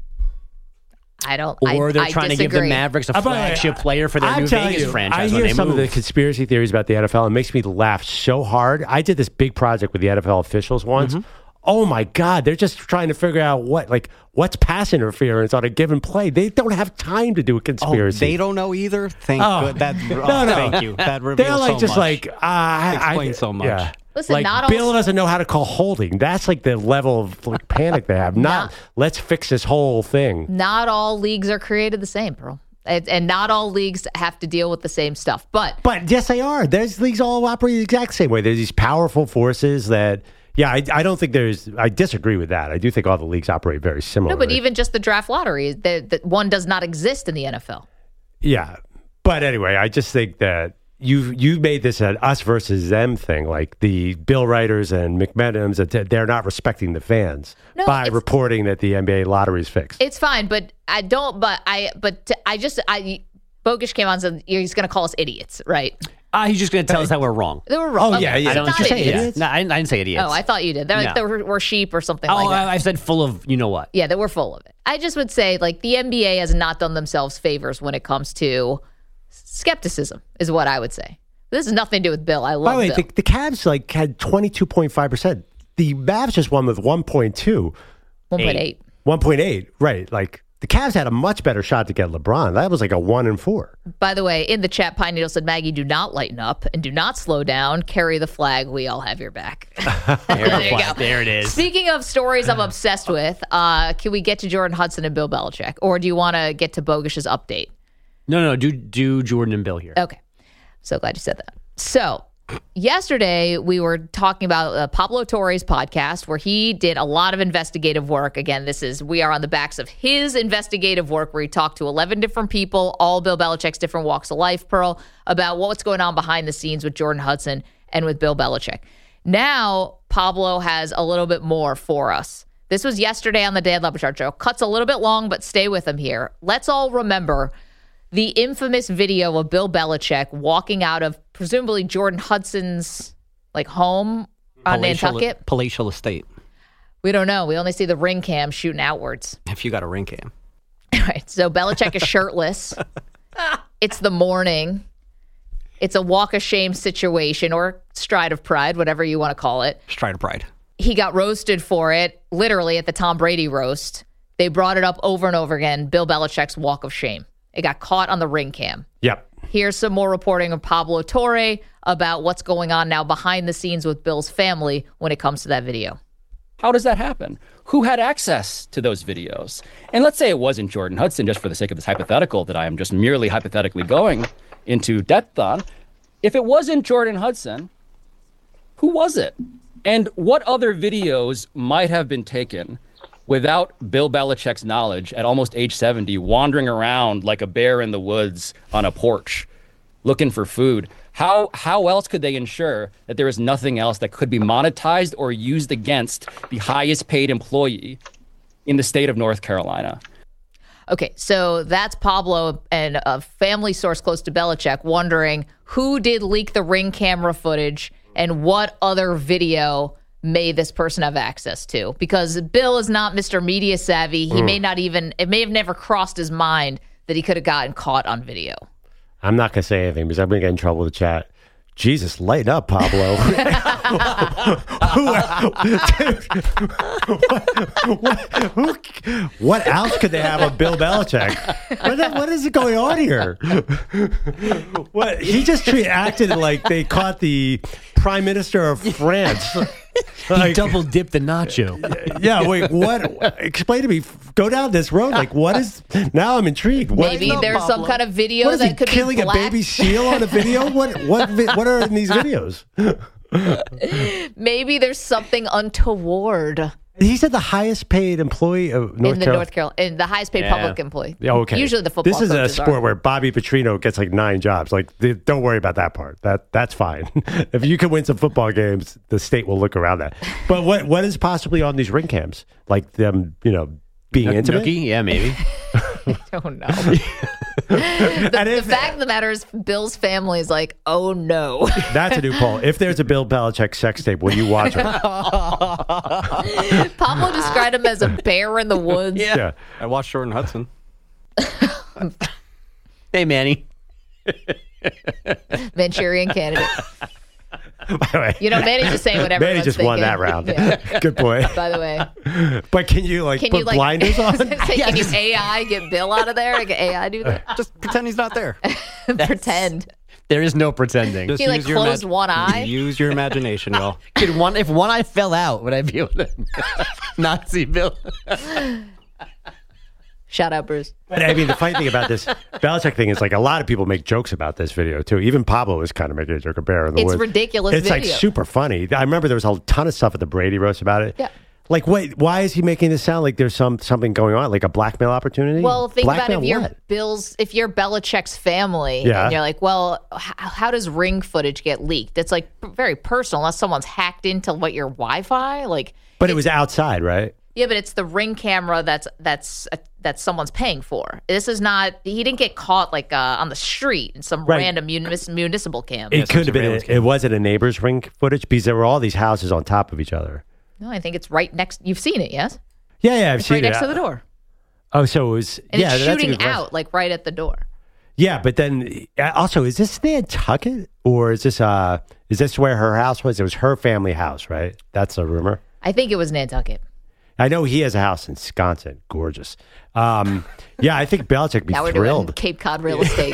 D: I don't.
G: Or
D: I,
G: they're
D: I
G: trying to give the
D: disagree.
G: Mavericks a
E: I'm-
G: flagship player for their
E: I'm
G: new
E: telling
G: Vegas
E: you,
G: franchise
E: I
G: when
E: hear
G: they
E: some
G: move.
E: of the conspiracy theories about the N F L. It makes me laugh so hard. I did this big project with the N F L officials once.
G: Mm-hmm.
E: Oh my God, they're just trying to figure out what, like, what's pass interference on a given play. They don't have time to do a
F: Oh,
E: conspiracy.
F: they don't know either. Thank
E: Oh.
F: good. That, oh,
E: No, no.
F: Thank you. That reveals
E: They're like
F: so
E: just
F: much.
E: like uh, I-
F: Explains
E: I,
F: so much.
E: Yeah.
D: Listen,
E: like
D: not all-
E: Bill doesn't know how to call holding. That's like the level of like, panic they have. Not
D: Not-
E: let's fix this whole thing.
D: Not all leagues are created the same, Pearl. And, and not all leagues have to deal with the same stuff. But
E: But yes, they are. There's leagues all operate the exact same way. There's these powerful forces that. Yeah, I, I don't think there's. I disagree with that. I do think all the leagues operate very similarly.
D: no, but even just the draft lottery, that that one does not exist in the N F L.
E: Yeah, but anyway, I just think that you you made this an us versus them thing, like the Bill writers and McMenamin's. That they're not respecting the fans
D: No,
E: by
D: it's-
E: reporting that the N B A lottery is fixed.
D: It's fine, but I don't. But I. But t- I just. I. Bogish came on and said he's going to call us idiots, right?
G: Ah, he's just going to tell us that we're wrong.
D: They were wrong.
E: Oh, yeah, yeah.
G: I don't
D: Not
E: Did you say
D: idiots.
E: idiots?
G: No, I, I didn't say idiots.
D: Oh, I thought you did. They're like
G: No.
D: they were, were sheep or something
G: Oh,
D: like that.
G: I, I said full of you know what.
D: Yeah, that we're full of it. I just would say, like, the N B A has not done themselves favors when it comes to skepticism, is what I would say. This has nothing to do with Bill. I
E: By
D: love
E: the way,
D: Bill.
E: the, the Cavs like had twenty-two point five percent. The Mavs just won with one point two.
D: one point eight.
E: one point eight, right. Like, the Cavs had a much better shot to get LeBron. That was like a one and four.
D: By the way, in the chat, Pine Needle said, Maggie, do not lighten up and do not slow down. Carry the flag. We all have your back. there you go.
G: There it is.
D: Speaking of stories I'm obsessed with, uh, can we get to Jordan Hudson and Bill Belichick? Or do you want to get to Bogish's update?
G: No, no, do do Jordan and Bill here.
D: Okay. So glad you said that. So yesterday we were talking about uh, Pablo Torre's podcast where he did a lot of investigative work. Again, this is, we are on the backs of his investigative work where he talked to eleven different people, all Bill Belichick's different walks of life, Pearl, about what's going on behind the scenes with Jordan Hudson and with Bill Belichick. Now, Pablo has a little bit more for us. This was yesterday on the Dan Le Batard Show. Cuts a little bit long, but stay with him here. Let's all remember the infamous video of Bill Belichick walking out of presumably Jordan Hudson's like home on
F: palatial,
D: Nantucket.
F: palatial estate.
D: We don't know. We only see the ring cam shooting outwards.
F: If you got a ring cam.
D: Right. So Belichick is shirtless. It's the morning. It's a walk of shame situation or stride of pride, whatever you want to call it.
F: Stride of pride.
D: He got roasted for it, literally at the Tom Brady roast. They brought it up over and over again. Bill Belichick's walk of shame. It got caught on the ring cam.
E: Yep.
D: Here's some more reporting of Pablo Torre about what's going on now behind the scenes with Bill's family when it comes to that video.
K: How does that happen? Who had access to those videos? And let's say it wasn't Jordan Hudson, just for the sake of this hypothetical that I am just merely hypothetically going into depth on. If it wasn't Jordan Hudson, who was it? And what other videos might have been taken without Bill Belichick's knowledge at almost age seventy, wandering around like a bear in the woods on a porch, looking for food? How how else could they ensure that there is nothing else that could be monetized or used against the highest paid employee in the state of North Carolina?
D: Okay, so that's Pablo and a family source close to Belichick wondering who did leak the Ring camera footage and what other video may this person have access to. Because Bill is not Mister Media Savvy. He mm. may not even, it may have never crossed his mind that he could have gotten caught on video.
E: I'm not going to say anything because I'm going to get in trouble with the chat. Jesus, lighten up, Pablo. who, dude, what, who, what else could they have on Bill Belichick? What, what is going on here? What he just treat, acted like they caught the Prime Minister of France.
G: Like, he double dipped the nacho.
E: Yeah, wait, what? Explain to me. Go down this road. Like, what is? Now I'm intrigued. What,
D: Maybe there's Pablo? some kind of video
E: what is
D: that
E: he,
D: could
E: killing
D: be black?
E: a baby seal on a video. What? What? What are in these videos?
D: Maybe there's something untoward.
E: He said the highest paid employee of North
D: in the
E: Carolina.
D: North Carolina, in the highest paid yeah. public employee.
E: Yeah, okay.
D: Usually the football.
E: This is a sport
D: are.
E: where Bobby Petrino gets like nine jobs. Like, they, don't worry about that part. That that's fine. If you can win some football games, the state will look around that. But what what is possibly on these ring cams? Like them, you know, being N- intimate?
G: Nookie? Yeah, maybe.
D: I don't know. the the if, fact of the matter is, Bill's family is like, oh no.
E: That's a new poll. If there's a Bill Belichick sex tape, will you watch it?
D: Pablo described him as a bear in the woods.
F: Yeah. yeah. I watched Jordan Hudson.
G: Hey, Manny.
D: Manchurian candidate. You know, Manny's just saying whatever.
E: Manny just
D: thinking.
E: won that round.
D: Yeah.
E: Good point.
D: By the way.
E: But can you like
D: can
E: put
D: you, like,
E: blinders on?
D: Say, can you A I get Bill out of there? Can A I do that?
F: Just pretend he's not there.
D: Pretend.
G: There is no pretending.
D: Just he like closed imag- one eye.
F: Use your imagination, Will.
G: Could one if one eye fell out, would I be able to not see Bill?
D: Shout out, Bruce.
E: But I mean, the funny thing about this Belichick thing is like a lot of people make jokes about this video too. Even Pablo is kind of making a joke of bear in the
D: it's
E: woods.
D: It's ridiculous.
E: It's
D: video.
E: like super funny. I remember there was a ton of stuff at the Brady roast about it.
D: Yeah.
E: Like, wait, why is he making this sound like there's some something going on, like a blackmail opportunity?
D: Well, think
E: blackmail
D: about if you're
E: what?
D: Bill's, if you're Belichick's family,
E: yeah.
D: and you're like, well, h- how does ring footage get leaked? It's like very personal, unless someone's hacked into what your Wi-Fi, like.
E: But it was outside, right?
D: Yeah, but it's the Ring camera that's that's uh, that someone's paying for. This is not. He didn't get caught like uh, on the street in some
E: right.
D: random munis- municipal cam.
E: It yeah, could have been. A, it wasn't a neighbor's Ring footage because there were all these houses on top of each other.
D: No, I think it's right next. You've seen it, yes?
E: Yeah, yeah, I've
D: it's
E: seen
D: right
E: it.
D: Right next to the door.
E: Oh, so it was.
D: And
E: yeah,
D: it's
E: that's
D: shooting
E: a good
D: out
E: question.
D: like right at the door.
E: Yeah, but then also, is this Nantucket or is this uh is this where her house was? It was her family house, right? That's a rumor.
D: I think it was Nantucket.
E: I know he has a house in Wisconsin. Gorgeous. Um, yeah, I think Belichick would be
D: now we're
E: thrilled.
D: Doing Cape Cod real estate.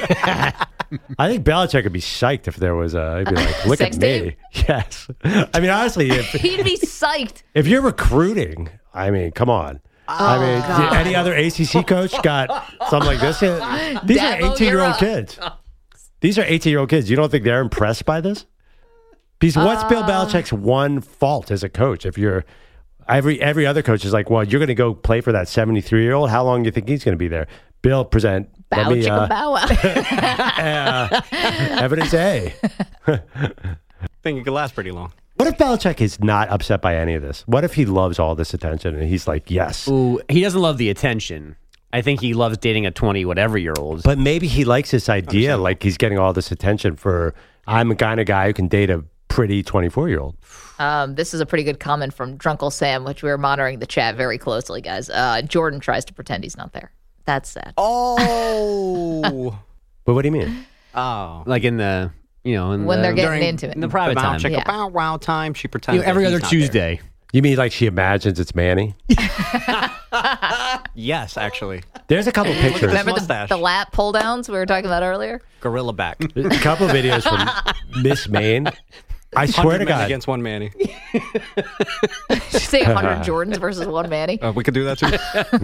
E: I think Belichick would be psyched if there was a. He'd be like, "Look
D: Sex
E: at me."
D: tape?
E: Yes. I mean, honestly, if
D: he'd be psyched.
E: If you're recruiting, I mean, come on.
D: Oh,
E: I mean,
D: God.
E: any other A C C coach got something like this? These
D: Dabo,
E: are eighteen-year-old kids. These are eighteen-year-old kids. You don't think they're impressed by this? Because what's uh, Bill Belichick's one fault as a coach? If you're every every other coach is like, well, you're going to go play for that seventy-three-year-old. How long do you think he's going to be there? Bill, present.
D: Bow,
E: let me,
D: chicka,
E: uh,
D: bow wow.
E: uh, evidence A.
F: I think it could last pretty long.
E: What if Belichick is not upset by any of this? What if he loves all this attention and he's like, yes?
G: Ooh, he doesn't love the attention. I think he loves dating a twenty-whatever-year-old.
E: But maybe he likes this idea, like he's getting all this attention for, I'm a kind of guy who can date a pretty twenty-four-year-old.
D: Um, this is a pretty good comment from Drunkle Sam, which we're monitoring the chat very closely, guys. Uh, Jordan tries to pretend he's not there. That's sad.
F: Oh.
E: But what do you mean?
F: Oh.
G: Like in the, you know, in
D: when
G: the,
D: they're getting
F: during,
D: into it.
G: In the private
F: the
G: time.
F: Check
D: Yeah.
F: a bow wow time. She pretends
G: You know, every
F: that
G: other
F: he's not
G: Tuesday.
E: You mean like she imagines it's Manny?
F: Yes, actually.
E: There's a couple pictures.
D: Remember the,
F: mustache.
D: the lap pull downs we were talking about earlier?
F: Gorilla back.
E: A couple videos from Miss Maine. I swear
F: one hundred
E: to
F: men
E: God.
F: against one Manny.
D: Did you say one hundred Jordans versus one Manny?
F: Uh, we could do that too.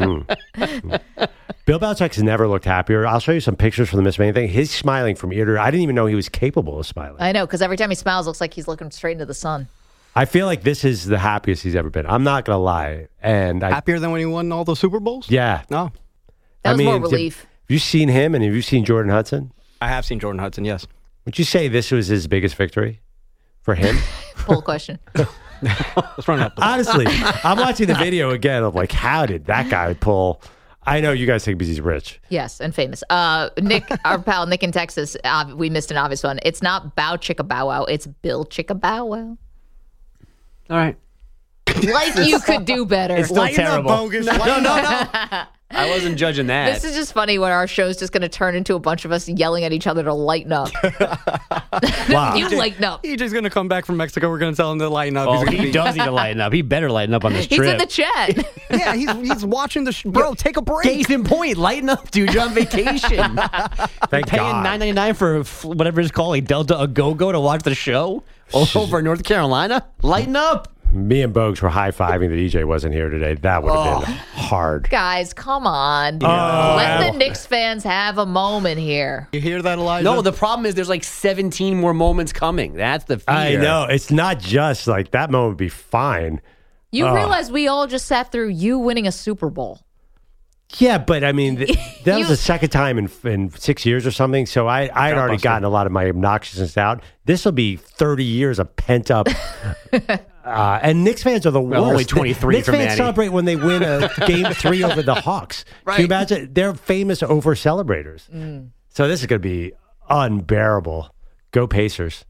E: Mm. Bill Belichick's never looked happier. I'll show you some pictures from the Miss Maine thing. He's smiling from ear to ear. I didn't even know he was capable of smiling.
D: I know, because every time he smiles, it looks like he's looking straight into the sun.
E: I feel like this is the happiest he's ever been. I'm not going to lie. And I,
F: Happier than when he won all those Super Bowls?
E: yeah.
F: No.
D: That
E: I
D: was
E: mean,
D: more
E: have-
D: relief.
E: Have you seen him and have you seen Jordan Hudson?
F: I have seen Jordan Hudson, yes.
E: Would you say this was his biggest victory for him?
D: Poll question.
F: Let's run up.
E: Honestly, I'm watching the video again. I'm like, how did that guy pull? I know you guys think because he's rich.
D: Yes, and famous. Uh, Nick, our pal Nick in Texas, uh, we missed an obvious one. It's not Bow Chicka Bow Wow. It's Bill Chicka Bow Wow.
G: All right.
D: Like you could do better.
G: It's still terrible.
F: bogus.
G: No, no, no. I wasn't judging that.
D: This is just funny when our show's just going to turn into a bunch of us yelling at each other to lighten up.
E: Wow.
D: You lighten up.
F: E J's going to come back from Mexico. We're going to tell him to lighten up.
G: Oh,
F: He's gonna
G: he
F: be-
G: does need to lighten up. He better lighten up on this
D: He's
G: trip.
D: in the chat.
F: Yeah, he's, he's watching the... Sh- Bro, take a break.
G: Case in point, lighten up, dude. You're on vacation.
E: Thank
G: Paying
E: God.
G: nine ninety nine for f- whatever it's called, a Delta a Go Go to watch the show all over in North Carolina. Lighten up.
E: Me and Bogues were high-fiving that E J wasn't here today. That would have
G: Oh.
E: been hard.
D: Guys, come on.
E: Oh,
D: Let
E: well.
D: the Knicks fans have a moment here.
F: You hear that, Elijah?
G: No, the problem is there's like seventeen more moments coming. That's the fear.
E: I know. It's not just like that moment would be fine.
D: You
E: Oh.
D: realize we all just sat through you winning a Super Bowl.
E: Yeah, but I mean, th- that was
D: You-
E: the second time in, in six years or something. So I, I had already
F: Blockbuster.
E: gotten a lot of my obnoxiousness out. This will be thirty years of pent up. uh, and Knicks fans are the
G: Well,
E: worst.
G: only twenty-three
E: Knicks
G: for
E: fans
G: Manny.
E: celebrate when they win a game three over the Hawks. Can you imagine? They're famous over celebrators.
D: Mm.
E: So this is going to be unbearable. Go Pacers.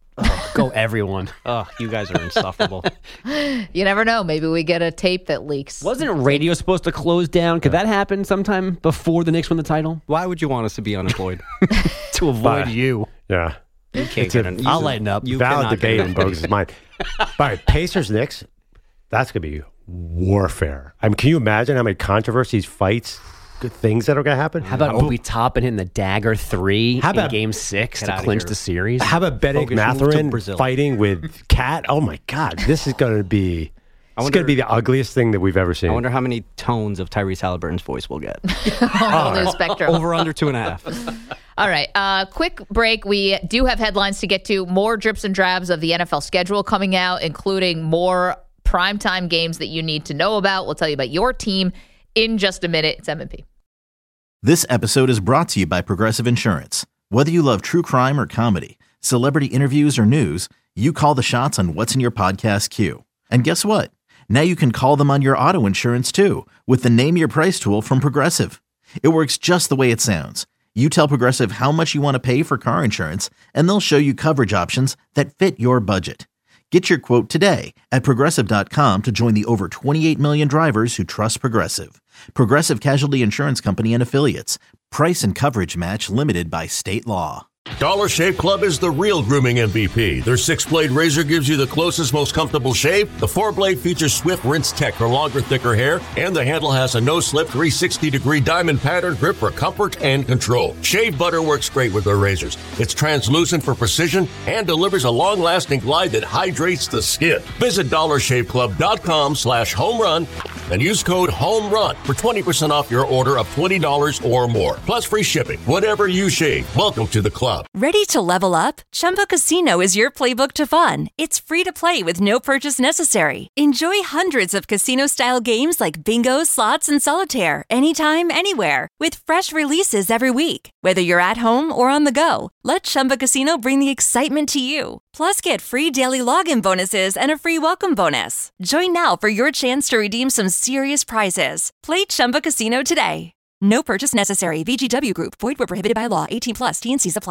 G: Go everyone.
F: Oh, you guys are insufferable.
D: You never know. Maybe we get a tape that leaks.
G: Wasn't radio supposed to close down? Could that happen sometime before the Knicks win the title?
F: Why would you want us to be unemployed?
G: To avoid
E: Bye.
G: you.
E: Yeah.
F: You can't
E: It's
F: get
E: a-
F: an,
G: I'll lighten up.
F: You
E: Valid
F: cannot
E: debate
F: get
E: in
F: an-
E: Bogues' mind. All right, Pacers, Knicks, that's going to be warfare. I mean, can you imagine how many controversies, fights, good things that are going to happen?
G: How about Obi Toppin hitting the dagger three
E: How
G: in
E: about-
G: game six
F: Get
G: to
F: outta
G: clinch
F: here.
G: the series?
E: How about Benedict
F: Bogues moved to
E: Mathurin
F: Brazil.
E: fighting with Cat? Oh my God, this is going to be. It's
F: wonder-
E: going to be the ugliest thing that we've ever seen.
F: I wonder how many tones of Tyrese Halliburton's voice we'll get.
D: Whole new spectrum.
F: Over under two and a half.
D: All right. Uh, quick break. We do have headlines to get to. More drips and drabs of the N F L schedule coming out, including more primetime games that you need to know about. We'll tell you about your team in just a minute. It's M and P.
A: This episode is brought to you by Progressive Insurance. Whether you love true crime or comedy, celebrity interviews or news, you call the shots on what's in your podcast queue. And guess what? Now you can call them on your auto insurance too with the Name Your Price tool from Progressive. It works just the way it sounds. You tell Progressive how much you want to pay for car insurance, and they'll show you coverage options that fit your budget. Get your quote today at Progressive dot com to join the over twenty-eight million drivers who trust Progressive. Progressive Casualty Insurance Company and Affiliates. Price and coverage match limited by state law.
B: Dollar Shave Club is the real grooming M V P. Their six-blade razor gives you the closest, most comfortable shave. The four-blade features swift rinse tech for longer, thicker hair. And the handle has a no-slip three hundred sixty degree diamond pattern grip for comfort and control. Shave butter works great with their razors. It's translucent for precision and delivers a long-lasting glide that hydrates the skin. Visit dollar shave club dot com slash home run and use code HOMERUN for twenty percent off your order of twenty dollars or more. Plus free shipping. Whatever you shave, welcome to the club.
L: Ready to level up? Chumba Casino is your playbook to fun. It's free to play with no purchase necessary. Enjoy hundreds of casino-style games like bingo, slots, and solitaire anytime, anywhere with fresh releases every week. Whether you're at home or on the go, let Chumba Casino bring the excitement to you. Plus, get free daily login bonuses and a free welcome bonus. Join now for your chance to redeem some serious prizes. Play Chumba Casino today. No purchase necessary. V G W Group. Void where prohibited by law. eighteen plus. T and C's apply.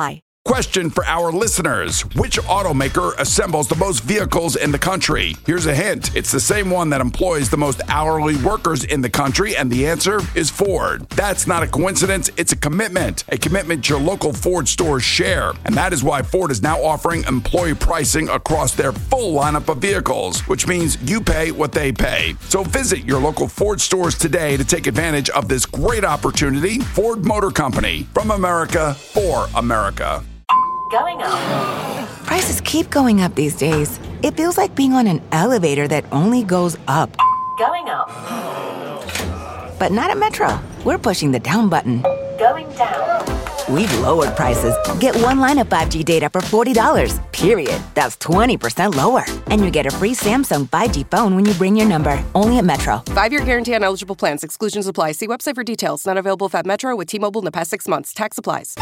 C: Question for our listeners. Which automaker assembles the most vehicles in the country? Here's a hint. It's the same one that employs the most hourly workers in the country, and the answer is Ford. That's not a coincidence. It's a commitment. A commitment your local Ford stores share. And that is why Ford is now offering employee pricing across their full lineup of vehicles, which means you pay what they pay. So visit your local Ford stores today to take advantage of this great opportunity. Ford Motor Company. From America, for America.
I: Going up. Prices keep going up these days. It feels like being on an elevator that only goes up. Going up. But not at Metro. We're pushing the down button. Going down. We've lowered prices. Get one line of five G data for forty dollars, period. That's twenty percent lower. And you get a free Samsung five G phone when you bring your number. Only at Metro.
J: Five-year guarantee on eligible plans. Exclusions apply. See website for details. Not available at Metro with T-Mobile in the past six months. Tax applies.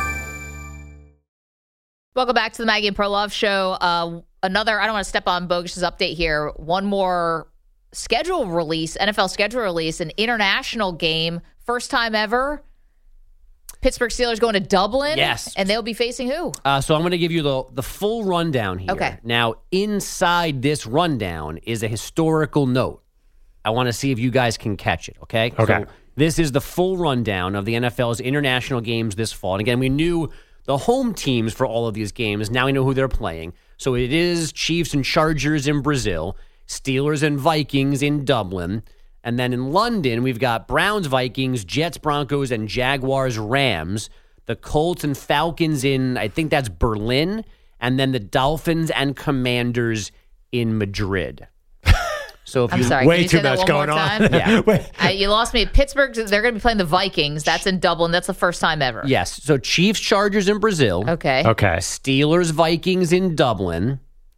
D: Welcome back to the Maggie and Perloff Show. Uh, another, I don't want to step on Bogus's update here. One more schedule release, N F L schedule release, an international game. First time ever. Pittsburgh Steelers going to Dublin.
G: Yes.
D: And they'll be facing who?
G: Uh, so I'm going to give you the, the full rundown here.
D: Okay.
G: Now, inside this rundown is a historical note. I want to see if you guys can catch it, okay?
E: Okay.
G: So this is the full rundown of the N F L's international games this fall. And again, we knew the home teams for all of these games. Now we know who they're playing. So it is Chiefs and Chargers in Brazil, Steelers and Vikings in Dublin. And then in London, we've got Browns, Vikings, Jets, Broncos, and Jaguars, Rams. The Colts and Falcons in, I think that's Berlin. And then the Dolphins and Commanders in Madrid. So if
D: I'm
G: you,
D: sorry.
E: way
D: Can you
E: too
D: say that
E: much
D: one
E: going
D: more
E: on.
D: time?
G: Yeah.
E: Wait.
D: Uh, you lost me. Pittsburgh, they're going to be playing the Vikings. That's in Dublin. That's the first time ever.
G: Yes. So Chiefs, Chargers in Brazil.
D: Okay.
E: Okay.
G: Steelers, Vikings in Dublin.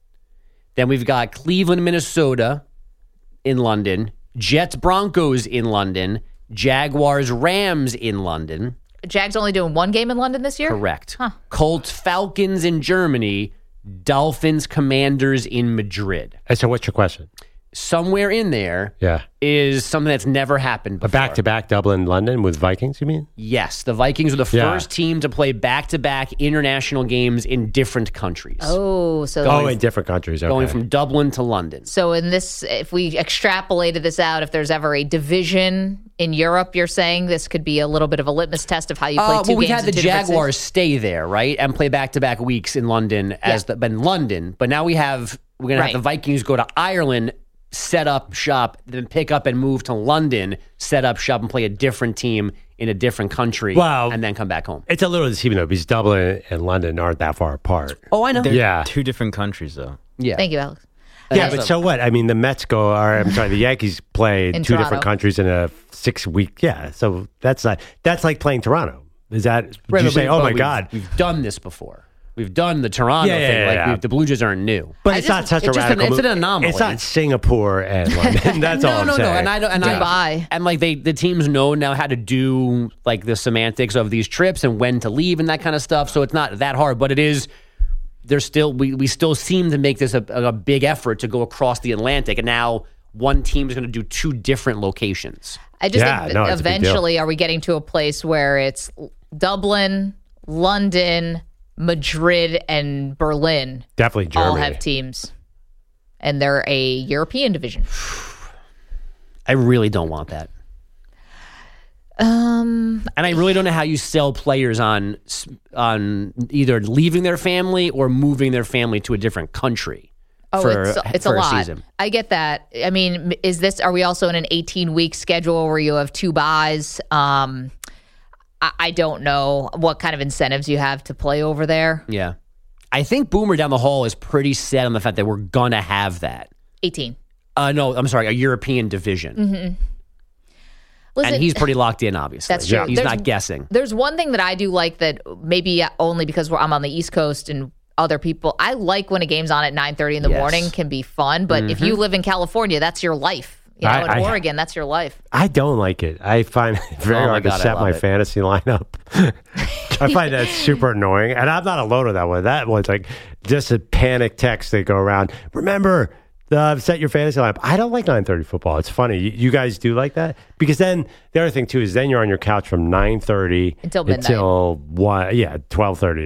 G: Then we've got Cleveland, Minnesota in London. Jets, Broncos in London. Jaguars, Rams in London.
D: Jags only doing one game in London this year?
G: Correct.
D: Huh.
G: Colts, Falcons in Germany. Dolphins, Commanders in Madrid.
E: And so what's your question?
G: Somewhere in there
E: Yeah.
G: is something that's never happened
E: A
G: before.
E: back-to-back Dublin, London with Vikings, you mean?
G: Yes, the Vikings are the
E: Yeah.
G: first team to play back-to-back international games in different countries.
D: Oh, so
E: Oh, in different countries. Okay.
G: Going from Dublin to London.
D: So in this, if we extrapolated this out, if there's ever a division in Europe, you're saying this could be a little bit of a litmus test of how you play
G: Uh,
D: two
G: well, we've
D: games
G: had
D: in
G: the
D: two different
G: Jaguars
D: cities?
G: stay there, right, and play back-to-back weeks in London as
D: Yeah.
G: the in London. But now we have we're going
D: Right.
G: to have the Vikings go to Ireland, set up shop, then pick up and move to London, set up shop, and play a different team in a different country,
E: Wow.
G: and then come back home.
E: It's a little deceiving, though, because Dublin and London aren't that far apart.
G: Oh, I know.
M: They're
E: Yeah.
M: two different countries, though.
G: Yeah.
D: Thank you, Alex.
E: Yeah, but so what? I mean, the Mets go, or I'm sorry, the Yankees play
D: In
E: two
D: Toronto.
E: different countries in a six-week. Yeah, so that's not, that's like playing Toronto. Is that, would
G: Right,
E: you
G: but
E: say,
G: we-
E: oh
G: but
E: my
G: we've-
E: God.
G: we've done this before. We've done the Toronto
E: Yeah, yeah,
G: thing.
E: yeah,
G: like
E: yeah.
G: we've- the Blue Jays aren't new.
E: But
G: I
E: it's
G: just-
E: not such
G: it's
E: a
G: just
E: radical
G: an, It's an
E: move.
G: anomaly.
E: It's not Singapore and London. That's
G: no,
E: all I'm
G: no,
E: saying.
G: no, and I don't. And I,
D: Dubai.
G: and like they, the teams know now how to do like the semantics of these trips and when to leave and that kind of stuff. So it's not that hard, but it is. There's still we we still seem to make this a, a big effort to go across the Atlantic, and now one team is going to do two different locations.
D: I just
E: Yeah,
D: think
E: no,
D: that
E: it's a big deal.
D: eventually, are we getting to a place where it's Dublin, London, Madrid, and Berlin
E: Definitely
D: all
E: Germany.
D: have teams, and they're a European division?
G: I really don't want that.
D: Um,
G: And I really don't know how you sell players on on either leaving their family or moving their family to a different country.
D: Oh,
G: for,
D: it's, it's
G: for
D: a lot.
G: season.
D: I get that. I mean, is this? Are we also in an eighteen-week schedule where you have two buys? Um, I, I don't know what kind of incentives you have to play over there.
G: Yeah. I think Boomer down the hall is pretty set on the fact that we're going to have that.
D: eighteen.
G: Uh, no, I'm sorry, a European division.
D: Mm-hmm. Listen,
G: and he's pretty locked in, obviously.
D: That's true.
G: He's
D: There's-
G: not guessing.
D: There's one thing that I do like that maybe only because we're, I'm on the East Coast and other people. I like when a game's on at nine thirty in the
E: Yes.
D: morning, can be fun. But if
E: Mhm.
D: you live in California, that's your life. You know,
E: I-
D: in
E: I-
D: Oregon, that's your life.
E: I don't like it. I find it very
G: Oh my
E: hard
G: God, I
E: to set
G: love
E: my
G: it.
E: fantasy lineup. I find that super annoying. And I'm not alone with that one. That one's like just a panic text that go around. Remember, uh, set your fantasy lineup. I don't like nine thirty football. It's funny. You, you guys do like that? Because then the other thing, too, is then you're on your couch from nine thirty
D: Until midnight.
E: Until one, yeah, twelve thirty. It's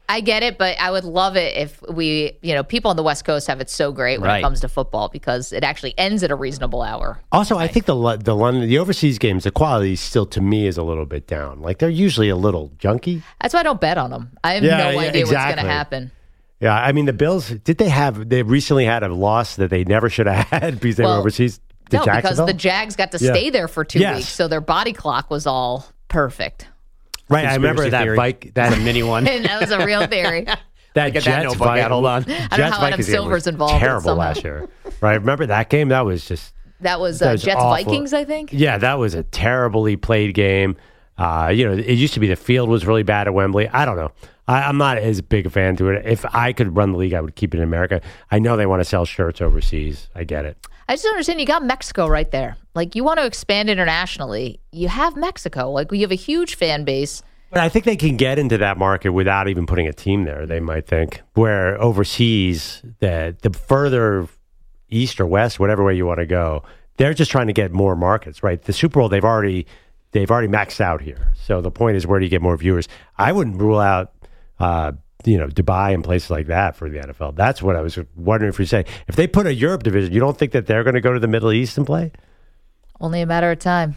D: I get it, but I would love it if we, you know, people on the West Coast have it so great when
G: Right.
D: it comes to football because it actually ends at a reasonable hour.
E: Also, I think the Lo- the London, the overseas games, the quality still to me is a little bit down. Like they're usually a little junky.
D: That's why I don't bet on them. I have
E: Yeah,
D: no
E: yeah,
D: idea what's
E: exactly.
D: going to happen.
E: Yeah, I mean the Bills. Did they have? They recently had a loss that they never should have had because they
D: Well,
E: were overseas. To
D: no, because
E: Jacksonville?
D: the Jags got to
E: Yeah.
D: stay there for two
E: Yes.
D: weeks, so their body clock was all perfect.
E: Right, I remember
G: Conspiracy
E: that
G: theory.
E: bike, that
G: mini one.
D: And that was a real theory.
E: that
G: Get that
E: Jets
G: notebook
E: Vikings.
G: out, hold on.
D: I don't know
E: Jets
D: how Adam
E: Vikings game
D: Silver's
E: was
D: involved, but
E: Terrible
D: somehow.
E: last year, right? Remember that game? That was just
D: That was,
E: that
D: uh,
E: was
D: Jets
E: awful.
D: Vikings, I think.
E: Yeah, that was a terribly played game. Uh, you know, it used to be the field was really bad at Wembley. I don't know. I, I'm not as big a fan to it. If I could run the league, I would keep it in America. I know they want to sell shirts overseas. I get it.
D: I just don't understand. You got Mexico right there. Like, you want to expand internationally. You have Mexico. Like, you have a huge fan base.
E: But I think they can get into that market without even putting a team there, they might think. Where overseas, the, the further east or west, whatever way you want to go, they're just trying to get more markets, right? The Super Bowl, they've already they've already maxed out here. So the point is, where do you get more viewers? I wouldn't rule out, uh, you know, Dubai and places like that for the N F L. That's what I was wondering if you say. If they put a Europe division, you don't think that they're going to go to the Middle East and play?
D: Only a matter of time.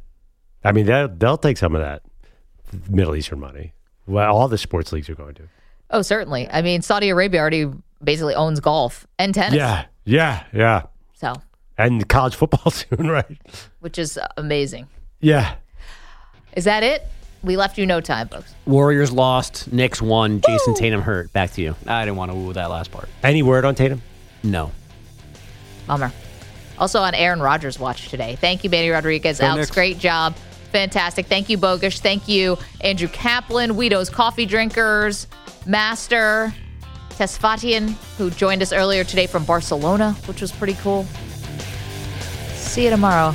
E: I mean, they'll, they'll take some of that Middle Eastern money. Well, all the sports leagues are going to.
D: Oh, certainly. I mean, Saudi Arabia already basically owns golf and tennis.
E: Yeah, yeah, yeah.
D: So,
E: And college football soon, right?
D: which is amazing.
E: Yeah.
D: Is that it? We left you no time, folks.
G: Warriors lost. Knicks won. Jason Tatum hurt. Back to you.
F: I didn't want to woo that last part.
E: Any word on Tatum?
G: No.
D: Bummer. Also on Aaron Rodgers' watch today. Thank you, Manny Rodriguez.
F: Go
D: Alex,
F: Knicks.
D: great job. Fantastic. Thank you, Bogush. Thank you, Andrew Kaplan, Guido's Coffee Drinkers, Master, Tesfatian, who joined us earlier today from Barcelona, which was pretty cool. See you tomorrow.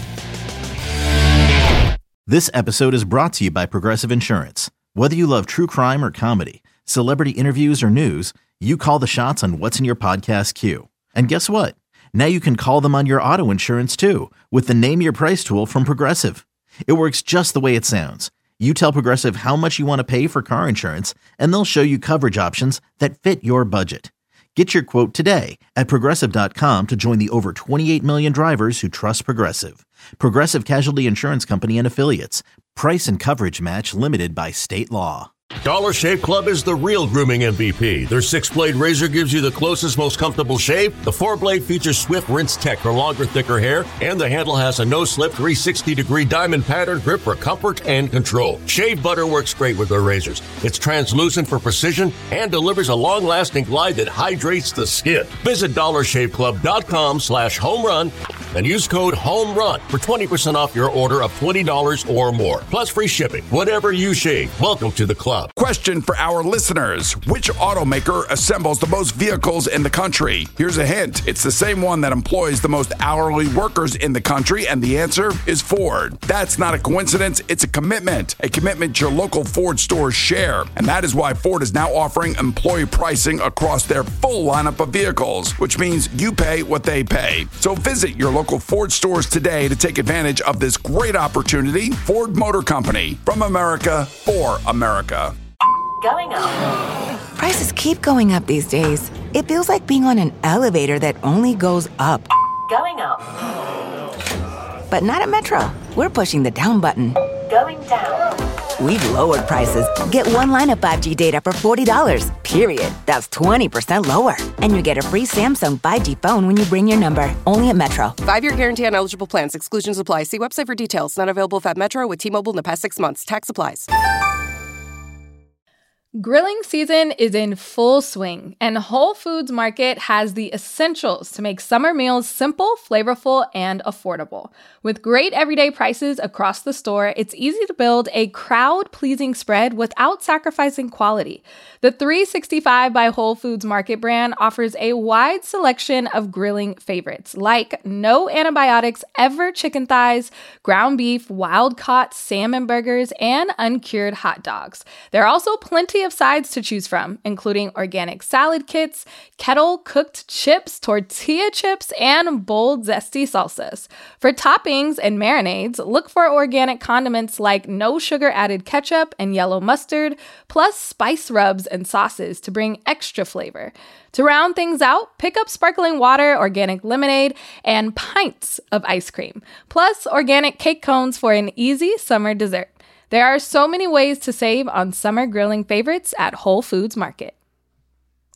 A: This episode is brought to you by Progressive Insurance. Whether you love true crime or comedy, celebrity interviews or news, you call the shots on what's in your podcast queue. And guess what? Now you can call them on your auto insurance too with the Name Your Price tool from Progressive. It works just the way it sounds. You tell Progressive how much you want to pay for car insurance, and they'll show you coverage options that fit your budget. Get your quote today at Progressive dot com to join the over twenty-eight million drivers who trust Progressive. Progressive Casualty Insurance Company and Affiliates. Price and coverage match limited by state law.
B: Dollar Shave Club is the real grooming M V P. Their six-blade razor gives you the closest, most comfortable shave. The four-blade features Swift Rinse Tech for longer, thicker hair. And the handle has a no-slip three hundred sixty degree diamond pattern grip for comfort and control. Shave butter works great with their razors. It's translucent for precision and delivers a long-lasting glide that hydrates the skin. Visit dollar shave club dot com slash home run and use code HOMERUN for twenty percent off your order of twenty dollars or more. Plus free shipping. Whatever you shave, welcome to the club.
C: Question for our listeners. Which automaker assembles the most vehicles in the country? Here's a hint. It's the same one that employs the most hourly workers in the country, and the answer is Ford. That's not a coincidence. It's a commitment. A commitment your local Ford stores share. And that is why Ford is now offering employee pricing across their full lineup of vehicles, which means you pay what they pay. So visit your local Ford stores today to take advantage of this great opportunity. Ford Motor Company. From America, for America.
I: Going up. Prices keep going up these days. It feels like being on an elevator that only goes up. Going up. But not at Metro. We're pushing the down button. Going down. We've lowered prices. Get one line of five G data for forty dollars, period. That's twenty percent lower. And you get a free Samsung five G phone when you bring your number. Only at Metro.
J: Five-year guarantee on eligible plans. Exclusions apply. See website for details. Not available if at Metro with T-Mobile in the past six months. Tax applies.
M: Grilling season is in full swing, and Whole Foods Market has the essentials to make summer meals simple, flavorful, and affordable. With great everyday prices across the store, it's easy to build a crowd-pleasing spread without sacrificing quality. The three sixty-five by Whole Foods Market brand offers a wide selection of grilling favorites, like no antibiotics ever chicken thighs, ground beef, wild-caught salmon burgers, and uncured hot dogs. There are also plenty plenty of sides to choose from, including organic salad kits, kettle-cooked chips, tortilla chips, and bold, zesty salsas. For toppings and marinades, look for organic condiments like no sugar-added ketchup and yellow mustard, plus spice rubs and sauces to bring extra flavor. To round things out, pick up sparkling water, organic lemonade, and pints of ice cream, plus organic cake cones for an easy summer dessert. There are so many ways to save on summer grilling favorites at Whole Foods Market.